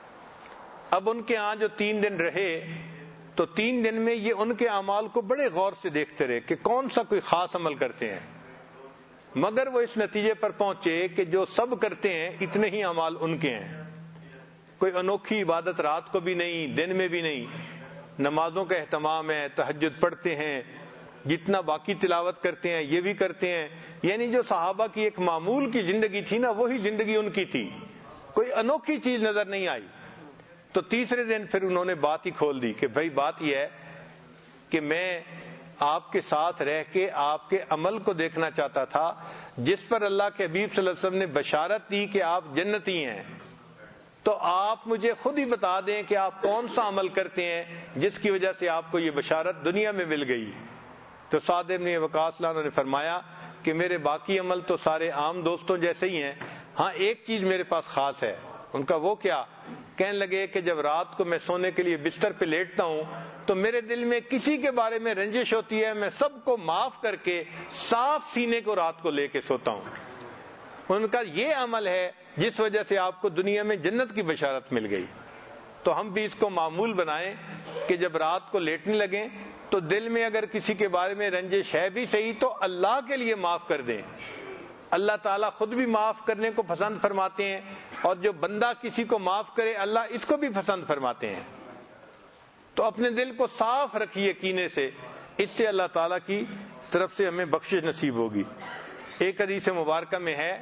اب ان کے ہاں جو 3 دن رہے تو 3 دن میں یہ ان کے اعمال کو بڑے غور سے دیکھتے رہے کہ کون سا کوئی خاص عمل کرتے ہیں، مگر وہ اس نتیجے پر پہنچے کہ جو سب کرتے ہیں اتنے ہی اعمال ان کے ہیں. کوئی انوکھی عبادت رات کو بھی نہیں، دن میں بھی نہیں. نمازوں کا اہتمام ہے، تہجد پڑھتے ہیں، جتنا باقی تلاوت کرتے ہیں یہ بھی کرتے ہیں. یعنی جو صحابہ کی ایک معمول کی زندگی تھی نا وہی زندگی ان کی تھی، کوئی انوکھی چیز نظر نہیں آئی. تو تیسرے دن پھر انہوں نے بات ہی کھول دی کہ بھائی بات یہ ہے کہ میں آپ کے ساتھ رہ کے آپ کے عمل کو دیکھنا چاہتا تھا جس پر اللہ کے حبیب صلی اللہ علیہ وسلم نے بشارت دی کہ آپ جنتی ہیں. تو آپ مجھے خود ہی بتا دیں کہ آپ کون سا عمل کرتے ہیں جس کی وجہ سے آپ کو یہ بشارت دنیا میں مل گئی. تو سعد ابن وقاص نے فرمایا کہ میرے باقی عمل تو سارے عام دوستوں جیسے ہی ہیں، ہاں ایک چیز میرے پاس خاص ہے. ان کا وہ کیا؟ کہنے لگے کہ جب رات کو میں سونے کے لیے بستر پہ لیٹتا ہوں تو میرے دل میں کسی کے بارے میں رنجش ہوتی ہے، میں سب کو معاف کر کے صاف سینے کو رات کو لے کے سوتا ہوں. ان کا یہ عمل ہے جس وجہ سے آپ کو دنیا میں جنت کی بشارت مل گئی. تو ہم بھی اس کو معمول بنائیں کہ جب رات کو لیٹنے لگیں تو دل میں اگر کسی کے بارے میں رنجش ہے بھی صحیح تو اللہ کے لیے معاف کر دیں. اللہ تعالیٰ خود بھی معاف کرنے کو پسند فرماتے ہیں، اور جو بندہ کسی کو معاف کرے اللہ اس کو بھی پسند فرماتے ہیں. تو اپنے دل کو صاف رکھیے کینے سے، اس سے اللہ تعالیٰ کی طرف سے ہمیں بخشش نصیب ہوگی. ایک حدیث مبارکہ میں ہے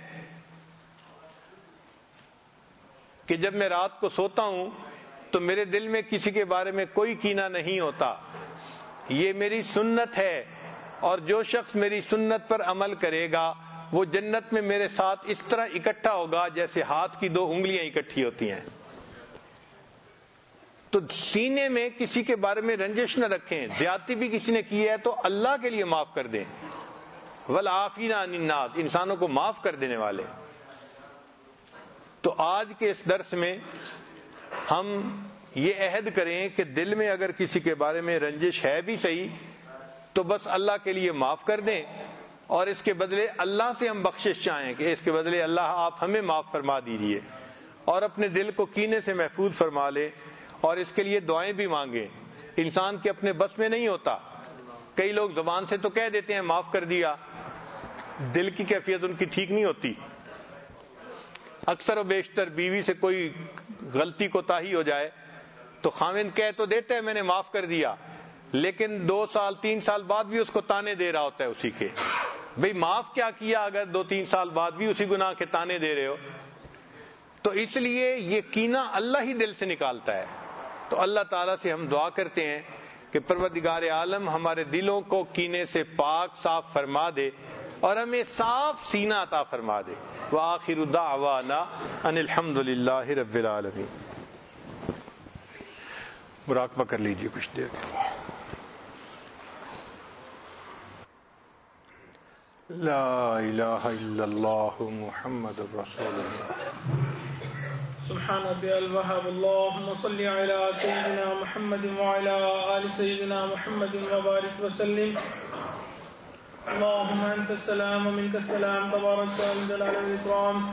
کہ جب میں رات کو سوتا ہوں تو میرے دل میں کسی کے بارے میں کوئی کینہ نہیں ہوتا، یہ میری سنت ہے، اور جو شخص میری سنت پر عمل کرے گا وہ جنت میں میرے ساتھ اس طرح اکٹھا ہوگا جیسے ہاتھ کی 2 انگلیاں اکٹھی ہوتی ہیں. تو سینے میں کسی کے بارے میں رنجش نہ رکھیں. زیادتی بھی کسی نے کی ہے تو اللہ کے لیے معاف کر دیں. والعافین عن الناس، انسانوں کو معاف کر دینے والے۔ تو آج کے اس درس میں ہم یہ عہد کریں کہ دل میں اگر کسی کے بارے میں رنجش ہے بھی صحیح تو بس اللہ کے لیے معاف کر دیں، اور اس کے بدلے اللہ سے ہم بخشش چاہیں کہ اس کے بدلے اللہ آپ ہمیں معاف فرما دیجیے، اور اپنے دل کو کینے سے محفوظ فرما لیں، اور اس کے لیے دعائیں بھی مانگیں۔ انسان کے اپنے بس میں نہیں ہوتا، کئی لوگ زبان سے تو کہہ دیتے ہیں معاف کر دیا، دل کی کیفیت ان کی ٹھیک نہیں ہوتی۔ اکثر و بیشتر بیوی سے کوئی غلطی کوتاہی ہو جائے تو خاوند کہہ تو دیتا ہے میں نے معاف کر دیا، لیکن 2 سال 3 سال بعد بھی اس کو تانے دے رہا ہوتا ہے اسی کے۔ بھئی معاف کیا کیا اگر 2-3 سال بعد بھی اسی گناہ کے تانے دے رہے ہو؟ تو اس لیے یہ کینہ اللہ ہی دل سے نکالتا ہے۔ تو اللہ تعالیٰ سے ہم دعا کرتے ہیں کہ پروردگار عالم ہمارے دلوں کو کینے سے پاک صاف فرما دے اور ہمیں صاف سینہ عطا فرما دے۔ وآخر دعوانا ان الحمد للہ رب العالمین۔ مراقبہ کر لیجیے کچھ دیر کے لیے۔ لا الہ الا اللہ محمد رسول اللہ۔ سبحان ربي الوهاب اللهم صل على سيدنا محمد وعلى آل سيدنا محمد وبارك وسلم اللهم أنت السلام ومنك السلام تبارك يا ذا الجلال والإكرام۔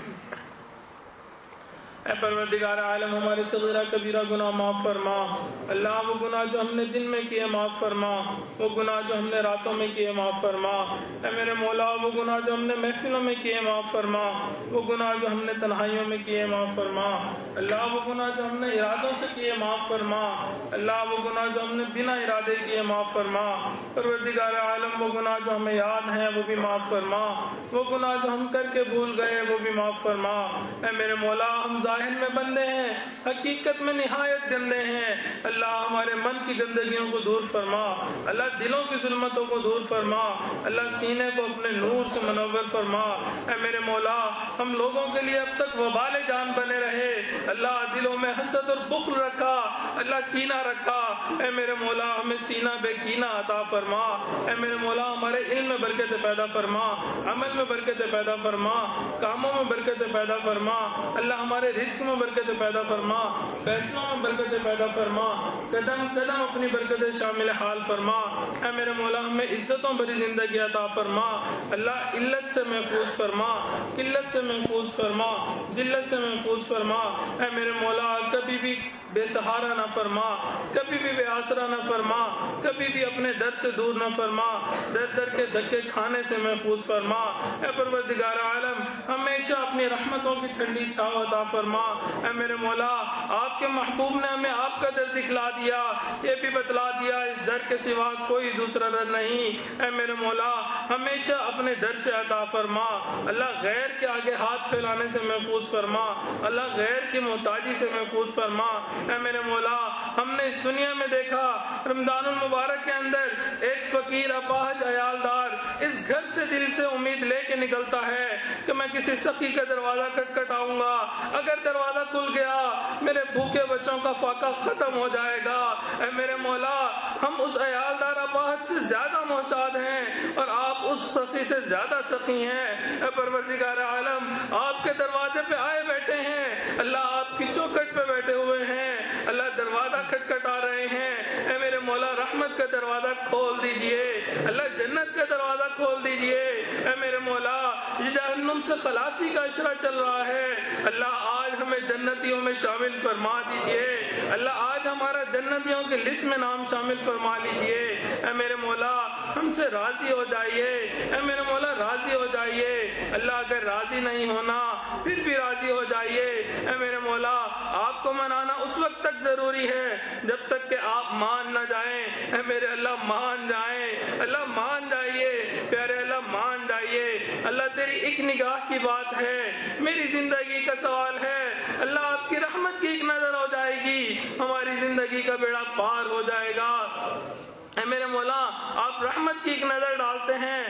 اے پروردگار عالم ہمارے صغیرہ کبیرہ گناہ معاف فرما۔ اللہ وہ گناہ جو ہم نے دن میں کیے معاف فرما، وہ گناہ جو ہم نے راتوں میں کیے معاف فرما۔ اے میرے مولا وہ گناہ جو ہم نے محفلوں میں کیے معاف فرما، وہ گناہ جو ہم نے تنہائیوں میں کیے معاف فرما۔ اللہ وہ گناہ جو ہم نے ارادوں سے کیے معاف فرما، اللہ وہ گناہ جو ہم نے بنا ارادے کیے معاف فرما۔ پروردگار عالم وہ گناہ جو ہمیں یاد ہیں وہ بھی معاف فرما، وہ گناہ جو ہم کر کے بھول گئے وہ بھی معاف فرما۔ اے میرے مولا ہم ظاہر میں بندے ہیں، حقیقت میں نہایت گندے ہیں۔ اللہ ہمارے من کی گندگیوں کو دور فرما، اللہ دلوں کی ظلمتوں کو دور فرما، اللہ سینے کو اپنے نور سے منور فرما۔ اے میرے مولا ہم لوگوں کے لیے اب تک وبال جان بنے رہے، اللہ دلوں میں حسد اور بخل رکھا، اللہ کینہ رکھا۔ اے میرے مولا ہمیں سینہ بے کینہ عطا فرما۔ اے میرے مولا ہمارے علم میں برکت پیدا فرما، عمل میں برکت پیدا فرما، کاموں میں برکت پیدا فرما۔ اللہ ہمارے رزق میں برکت پیدا فرما، فیصلوں میں برکت پیدا فرما، قدم قدم اپنی برکت شامل حال فرما۔ اے میرے مولا ہمیں عزتوں بھری زندگی عطا فرما، اللہ علت سے محفوظ فرما، قلت سے محفوظ فرما، ذلت سے محفوظ فرما۔ اے میرے مولا کبھی بھی بے سہارا نہ فرما، کبھی بھی بے آسرا نہ فرما، کبھی بھی اپنے در سے دور نہ فرما، در در کے دھکے کھانے سے محفوظ فرما۔ اے پروردگار عالم ہمیشہ اپنی رحمتوں کی ٹھنڈی چھاؤ عطا فرما۔ اے میرے مولا آپ کے محبوب نے ہمیں آپ کا در دکھلا دیا، یہ بھی بتلا دیا اس در کے سوا کوئی دوسرا در نہیں۔ اے میرے مولا ہمیشہ اپنے در سے عطا فرما، اللہ غیر کے آگے ہاتھ پھیلانے سے محفوظ فرما، اللہ غیر کی محتاجی سے محفوظ فرما۔ اے میرے مولا ہم نے اس دنیا میں دیکھا رمضان المبارک کے اندر ایک فقیر اپاہج عیالدار اس گھر سے دل سے امید لے کے نکلتا ہے کہ میں کسی سخی کا دروازہ کھٹکھٹاؤں گا، اگر دروازہ کھل گیا میرے بھوکے بچوں کا فاقہ ختم ہو جائے گا۔ اے میرے مولا ہم اس عیالدار اپاہج سے زیادہ محتاج ہیں اور آپ اس سخی سے زیادہ سخی ہیں۔ اے پروردگار عالم آپ کے دروازے پہ آئے بیٹھے ہیں، اللہ آپ کی چوکھٹ پہ بیٹھے ہوئے ہیں، اللہ دروازہ کھٹکھٹا رہے ہیں۔ اے میرے مولا رحمت کا دروازہ کھول دیجئے، اللہ جنت کا دروازہ کھول دیجئے۔ اے میرے مولا یہ جہنم سے خلاصی کا اشارہ چل رہا ہے، اللہ آج ہمیں جنتیوں میں شامل فرما دیجئے، اللہ آج ہمارا جنتیوں کے لسٹ میں نام شامل فرما لیجئے۔ اے میرے مولا ہم سے راضی ہو جائیے، اے میرے مولا راضی ہو جائیے، اللہ اگر راضی نہیں ہونا پھر بھی راضی ہو جائیے۔ اے میرے مولا آپ کو منانا اس وقت تک ضروری ہے جب تک کہ آپ مان نہ جائیں۔ اے میرے اللہ مان جائیں، اللہ مان جائیے، پیارے اللہ مان جائیے۔ اللہ تیری ایک نگاہ کی بات ہے، میری زندگی کا سوال ہے، اللہ آپ کی رحمت کی ایک نظر ہو جائے گی، ہماری زندگی کا بیڑا پار ہو جائے گا۔ اے میرے مولا آپ رحمت کی ایک نظر ڈالتے ہیں،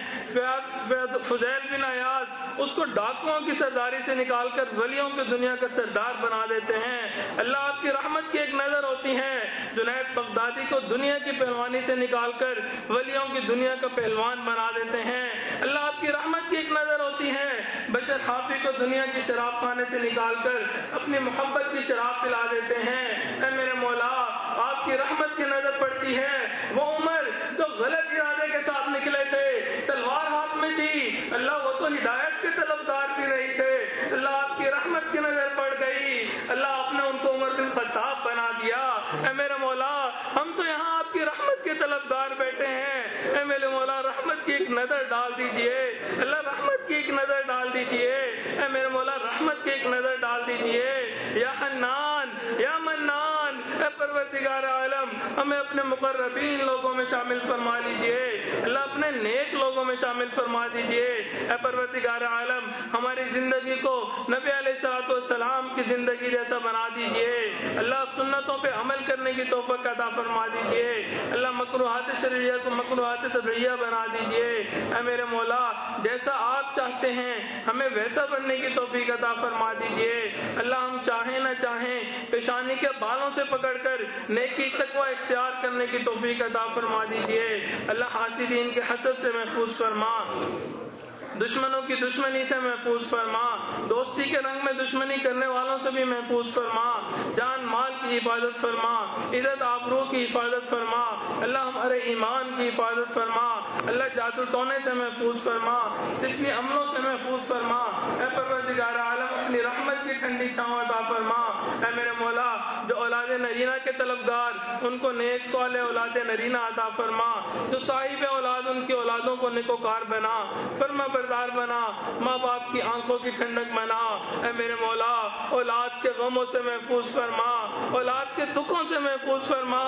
فضیل بن ایاز اس کو ڈاکوؤں کی سرداری سے نکال کر ولیوں کی دنیا کا سردار بنا دیتے ہیں۔ اللہ آپ کی رحمت کی ایک نظر ہوتی ہے، جنید بغدادی کو دنیا کی پہلوانی سے نکال کر ولیوں کی دنیا کا پہلوان بنا دیتے ہیں۔ اللہ آپ کی رحمت کی ایک نظر ہوتی ہے، بشر حافی کو دنیا کی شراب خانے سے نکال کر اپنی محبت کی شراب پلا دیتے ہیں۔ اے میرے مولا آپ کی رحمت کی نظر پڑتی ہے، وہ عمر جو غلط ارادے کے ساتھ نکلے تھے، تلوار ہاتھ میں تھی، اللہ وہ تو ہدایت کے طلبگار بھی نہیں تھے، اللہ آپ کی رحمت کی نظر پڑ گئی، اللہ آپ نے ان کو عمر بن خطاب بنا دیا۔ اے میرے مولا ہم تو یہاں آپ کی رحمت کے طلبگار بیٹھے ہیں، اے میرے مولا رحمت کی ایک نظر ڈال دیجئے، اللہ رحمت کی ایک نظر ڈال دیجئے، اے میرے مولا رحمت کی ایک نظر ڈال دیجئے۔ یا حنان یا منان، اے پروردگار عالم ہمیں اپنے مقربین لوگوں میں شامل فرما لیجئے، اللہ اپنے نیک لوگوں میں شامل فرما دیجئے۔ اے پروردگار عالم ہماری زندگی کو نبی علیہ الصلوۃ والسلام کی زندگی جیسا بنا دیجئے، اللہ سنتوں پہ عمل کرنے کی توفیق عطا فرما دیجئے، اللہ مکروہات شرعیہ کو مکروہات تبعیہ بنا دیجئے۔ اے میرے مولا جیسا آپ چاہتے ہیں ہمیں ویسا بننے کی توفیق عطا فرما دیجئے، اللہ ہم چاہیں نہ چاہیں پیشانی کے بالوں سے پکڑ کر نیکی تقوی اختیار کرنے کی توفیق عطا فرما دیجئے، اللہ حاسدین کے حسد سے محفوظ فرما، دشمنوں کی دشمنی سے محفوظ فرما، دوستی کے رنگ میں دشمنی کرنے والوں سے بھی محفوظ فرما، جان مال کی حفاظت فرما، عزت آبرو کی حفاظت فرما، اللہ ہمارے ایمان کی حفاظت فرما، اللہ جادو ٹونے سے محفوظ فرما، صفری عملوں سے محفوظ فرما۔ اے پروردگار عالم اپنی رحمت کی ٹھنڈی چھاؤں عطا فرما۔ اے میرے مولا جو اولاد نرینہ کے طلبگار ان کو نیک صالح اولاد نرینہ عطا فرما، جو صاحب اولاد ان کی اولادوں کو نیکوکار بنا، فرما بردار بنا، ماں باپ کی آنکھوں کی ٹھنڈک بنا۔ اے میرے مولا اولاد کے غموں سے محفوظ فرما، اولاد کے دکھوں سے محفوظ فرما،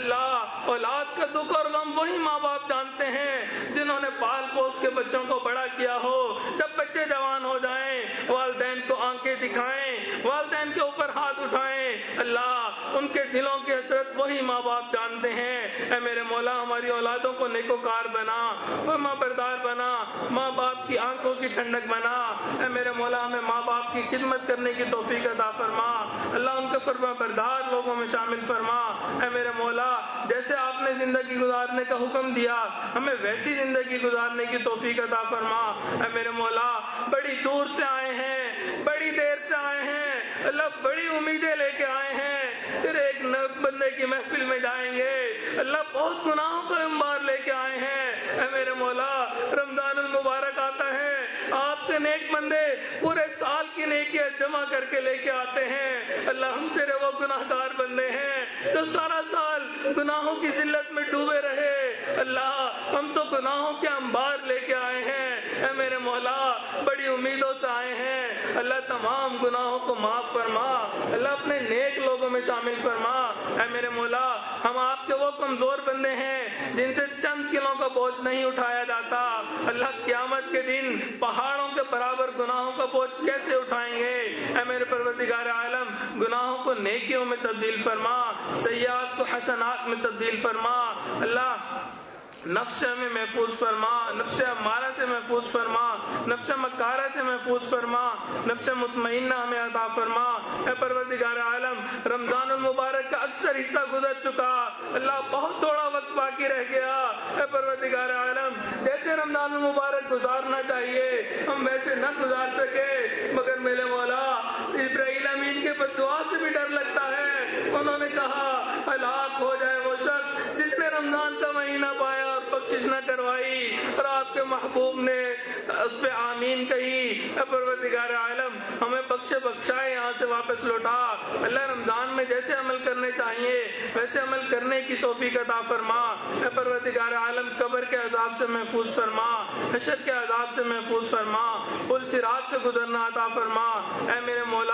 اللہ اولاد کا دکھ اور غم وہی ماں باپ جانتے ہیں جنہوں نے پال پوس کے بچوں کو بڑا کیا ہو، جب بچے جوان ہو جائیں والدین کو آنکھیں دکھائیں، والدین کے اوپر ہاتھ اٹھائیں، اللہ ان کے دلوں کی حسرت وہی ماں باپ جانتے ہیں۔ اے میرے مولا ہماری اولادوں کو نیکوکار بنا، فرما بردار بنا، ماں باپ کی آنکھوں کی ٹھنڈک بنا۔ اے میرے مولا ہمیں ماں باپ کی خدمت کرنے کی توفیق عطا فرما، اللہ ان کے فرما بردار لوگوں میں شامل فرما۔ اے میرے مولا جیسے آپ نے زندگی گزارنے کا حکم دیا ہمیں ویسی زندگی گزارنے کی توفیق عطا فرما۔ اے میرے مولا بڑی دور سے آئے ہیں، بڑی دیر سے آئے ہیں، اللہ بڑی امیدیں لے کے آئے ہیں، پھر ایک بندے کی محفل میں جائیں گے، اللہ بہت گناہوں کا انبار لے کے آئے ہیں۔ اے میرے مولا رمضان المبارک آتا ہے، آپ کے نیک بندے پورے سال کی نیکیاں جمع کر کے لے کے آتے ہیں، اللہ ہم تیرے وہ گناہ گار بندے ہیں جو سارا سال گناہوں کی ذلت میں ڈوبے رہے، اللہ ہم تو گناہوں کے انبار لے کے آئے ہیں۔ اے میرے مولا بڑی امیدوں سے آئے ہیں، اللہ تمام گناہوں کو معاف فرما، اللہ اپنے نیک لوگوں میں شامل فرما۔ اے میرے مولا ہم آپ کے وہ کمزور بندے ہیں جن سے چند کلوں کا بوجھ نہیں اٹھایا جاتا، اللہ قیامت کے دن پہاڑوں کے برابر گناہوں کا بوجھ کیسے اٹھائیں گے؟ اے میرے پروردگار عالم گناہوں کو نیکیوں میں تبدیل فرما، سیئات کو حسنات میں تبدیل فرما، اللہ نفس ہمیں محفوظ فرما، نفس امارہ سے محفوظ فرما، نفس مکارہ سے محفوظ فرما، نفس مطمئنہ ہمیں عطا فرما۔ اے پروردگار عالم رمضان المبارک کا اکثر حصہ گزر چکا، اللہ بہت تھوڑا وقت باقی رہ گیا، اے پروردگار عالم جیسے رمضان المبارک گزارنا چاہیے ہم ویسے نہ گزار سکے، مگر میرے مولا جبرائیل امین کے بددعا سے بھی ڈر لگتا ہے، انہوں نے کہا ہلاک ہو جائے وہ شخص جس نے رمضان کا مہینہ پایا اور بخشش نہ کروائی، اور آپ کے محبوب نے اس پہ آمین کہی۔ اے پروردگار عالم ہمیں بخشائے، یہاں سے واپس لوٹا، اللہ رمضان میں جیسے عمل کرنے چاہیے ویسے عمل کرنے کی توفیق عطا فرما۔ اے پروردگار عالم قبر کے عذاب سے محفوظ فرما، حشر کے عذاب سے محفوظ فرما، پل صراط سے گزرنا عطا فرما۔ اے میرے مولا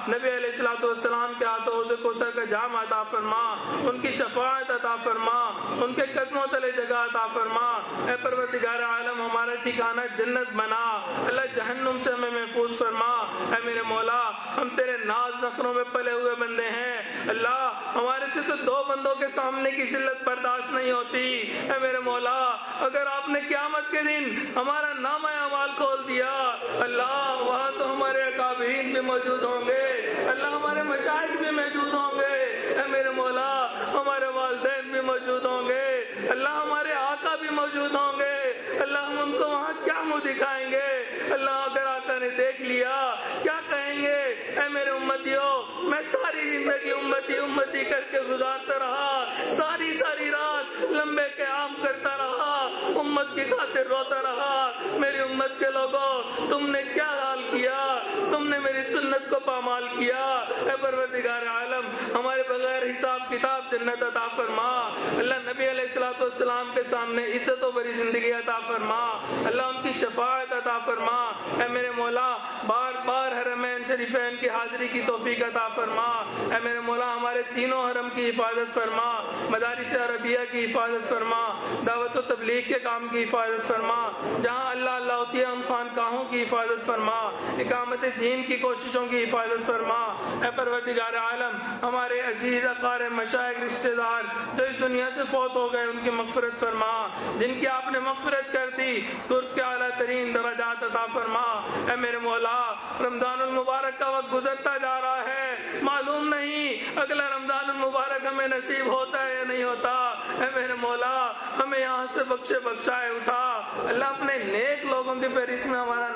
نبی علیہ الصلوۃ والسلام کے ہاتھوں سے کوثر کا جام عطا فرما، ان کی شفاعت عطا فرما، ان کے قدموں تلے جگہ عطا فرما۔ اے پروردگار عالم ہمارا ٹھکانہ جنت بنا، اللہ جہنم سے ہمیں محفوظ فرما۔ اے میرے مولا ہم تیرے ناز نخروں میں پلے ہوئے بندے ہیں، اللہ ہمارے سے تو دو بندوں کے سامنے کی ذلت برداشت نہیں ہوتی۔ اے میرے مولا اگر آپ نے قیامت کے دن ہمارا نامہ اعمال کھول دیا، اللہ وہاں تو ہمارے اکابرین بھی موجود ہوں گے، اللہ ہمارے مشائخ بھی موجود ہوں گے، اے میرے مولا ہمارے والدین بھی موجود ہوں گے، اللہ ہمارے آقا بھی موجود ہوں گے، اللہ ہم ان کو وہاں کیا منہ دکھائیں گے؟ اللہ اگر آقا نے دیکھ لیا کیا کہیں گے؟ اے میرے امتیوں میں ساری زندگی امتی امتی کر کے گزارتا رہا، ساری رات لمبے قیام کرتا رہا، امت کی خاطر روتا رہا۔ میری امت کے لوگوں تم نے کیا حال کیا، تم نے میری سنت کو پامال کیا۔ اے پروردگار عالم ہمارے بغیر حساب کتاب جنت عطا فرما، اللہ نبی علیہ الصلوۃ والسلام کے سامنے عزت و بری زندگی عطا فرما، اللہ ان کی شفاعت عطا فرما۔ اے میرے مولا بار بار حرمین شریفین کی حاضری کی توفیق عطا فرما۔ اے میرے مولا ہمارے تینوں حرم کی حفاظت فرما، مدارس عربیہ کی حفاظت فرما، دعوت و تبلیغ کے کام کی حفاظت فرما، جہاں اللہ اللہ ہوتی ہے ان خانقاہوں کی حفاظت فرما، اقامت دین کی کوششوں کی حفاظت فرما۔ اے پروردگار عالم ہمارے عزیز اقارب مشائخ رشتہ دار جو اس دنیا سے فوت ہو گئے ان کی مغفرت فرما، جن کی آپ نے مغفرت کر دی ترک کے اعلیٰ ترین درجات عطا فرما۔ اے میرے مولا رمضان المبارک کا وقت گزرتا جا رہا ہے، معلوم نہیں اگلا رمضان المبارک ہمیں نصیب ہوتا ہے یا نہیں ہوتا۔ اے میرے مولا ہمیں یہاں سے بخشے بخشائے اٹھا، اللہ اپنے نیک لوگوں کی فہرست میں ہمارا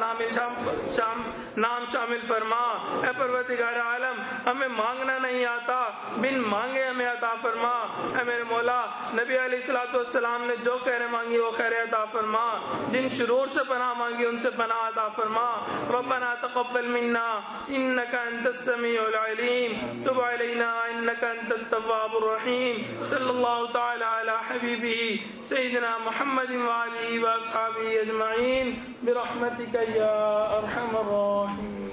نام شامل فرما۔ اے پروردگار عالم ہمیں مانگنا نہیں آتا، بن مانگے ہمیں عطا فرما۔ اے میرے مولا نبی علیہ الصلوۃ والسلام نے جو خیر مانگی وہ خیر عطا فرما، جن شرور سے پناہ مانگی ان سے پناہ عطا فرما۔ ربنا تقبل منا انك انت السميع العليم تب علينا انك انت التواب الرحيم صلی اللہ تعالی علی حبیبہ سیدنا محمد وآلہ واصحابہ اجمعین برحمتک یا ارحم الراحمین۔